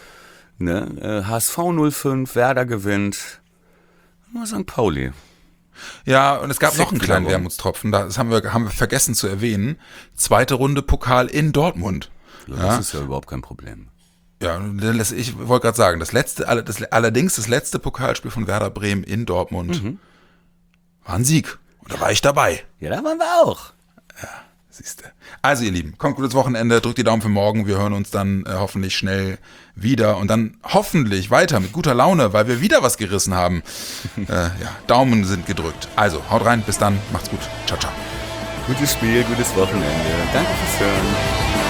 Ne? HSV 05, Werder gewinnt. Nur St. Pauli. Ja, und es gab noch einen kleinen Wermutstropfen, das haben wir vergessen zu erwähnen. 2. Runde Pokal in Dortmund. Ja, das ist ja überhaupt kein Problem. Ja, ich wollte gerade sagen, das letzte Pokalspiel von Werder Bremen in Dortmund war ein Sieg. Und da war ich dabei. Ja, da waren wir auch. Ja, siehste. Also ihr Lieben, kommt gutes Wochenende, drückt die Daumen für morgen. Wir hören uns dann hoffentlich schnell wieder und dann hoffentlich weiter mit guter Laune, weil wir wieder was gerissen haben. Daumen sind gedrückt. Also, haut rein, bis dann, macht's gut. Ciao, ciao. Gutes Spiel, gutes Wochenende. Danke fürs Hören.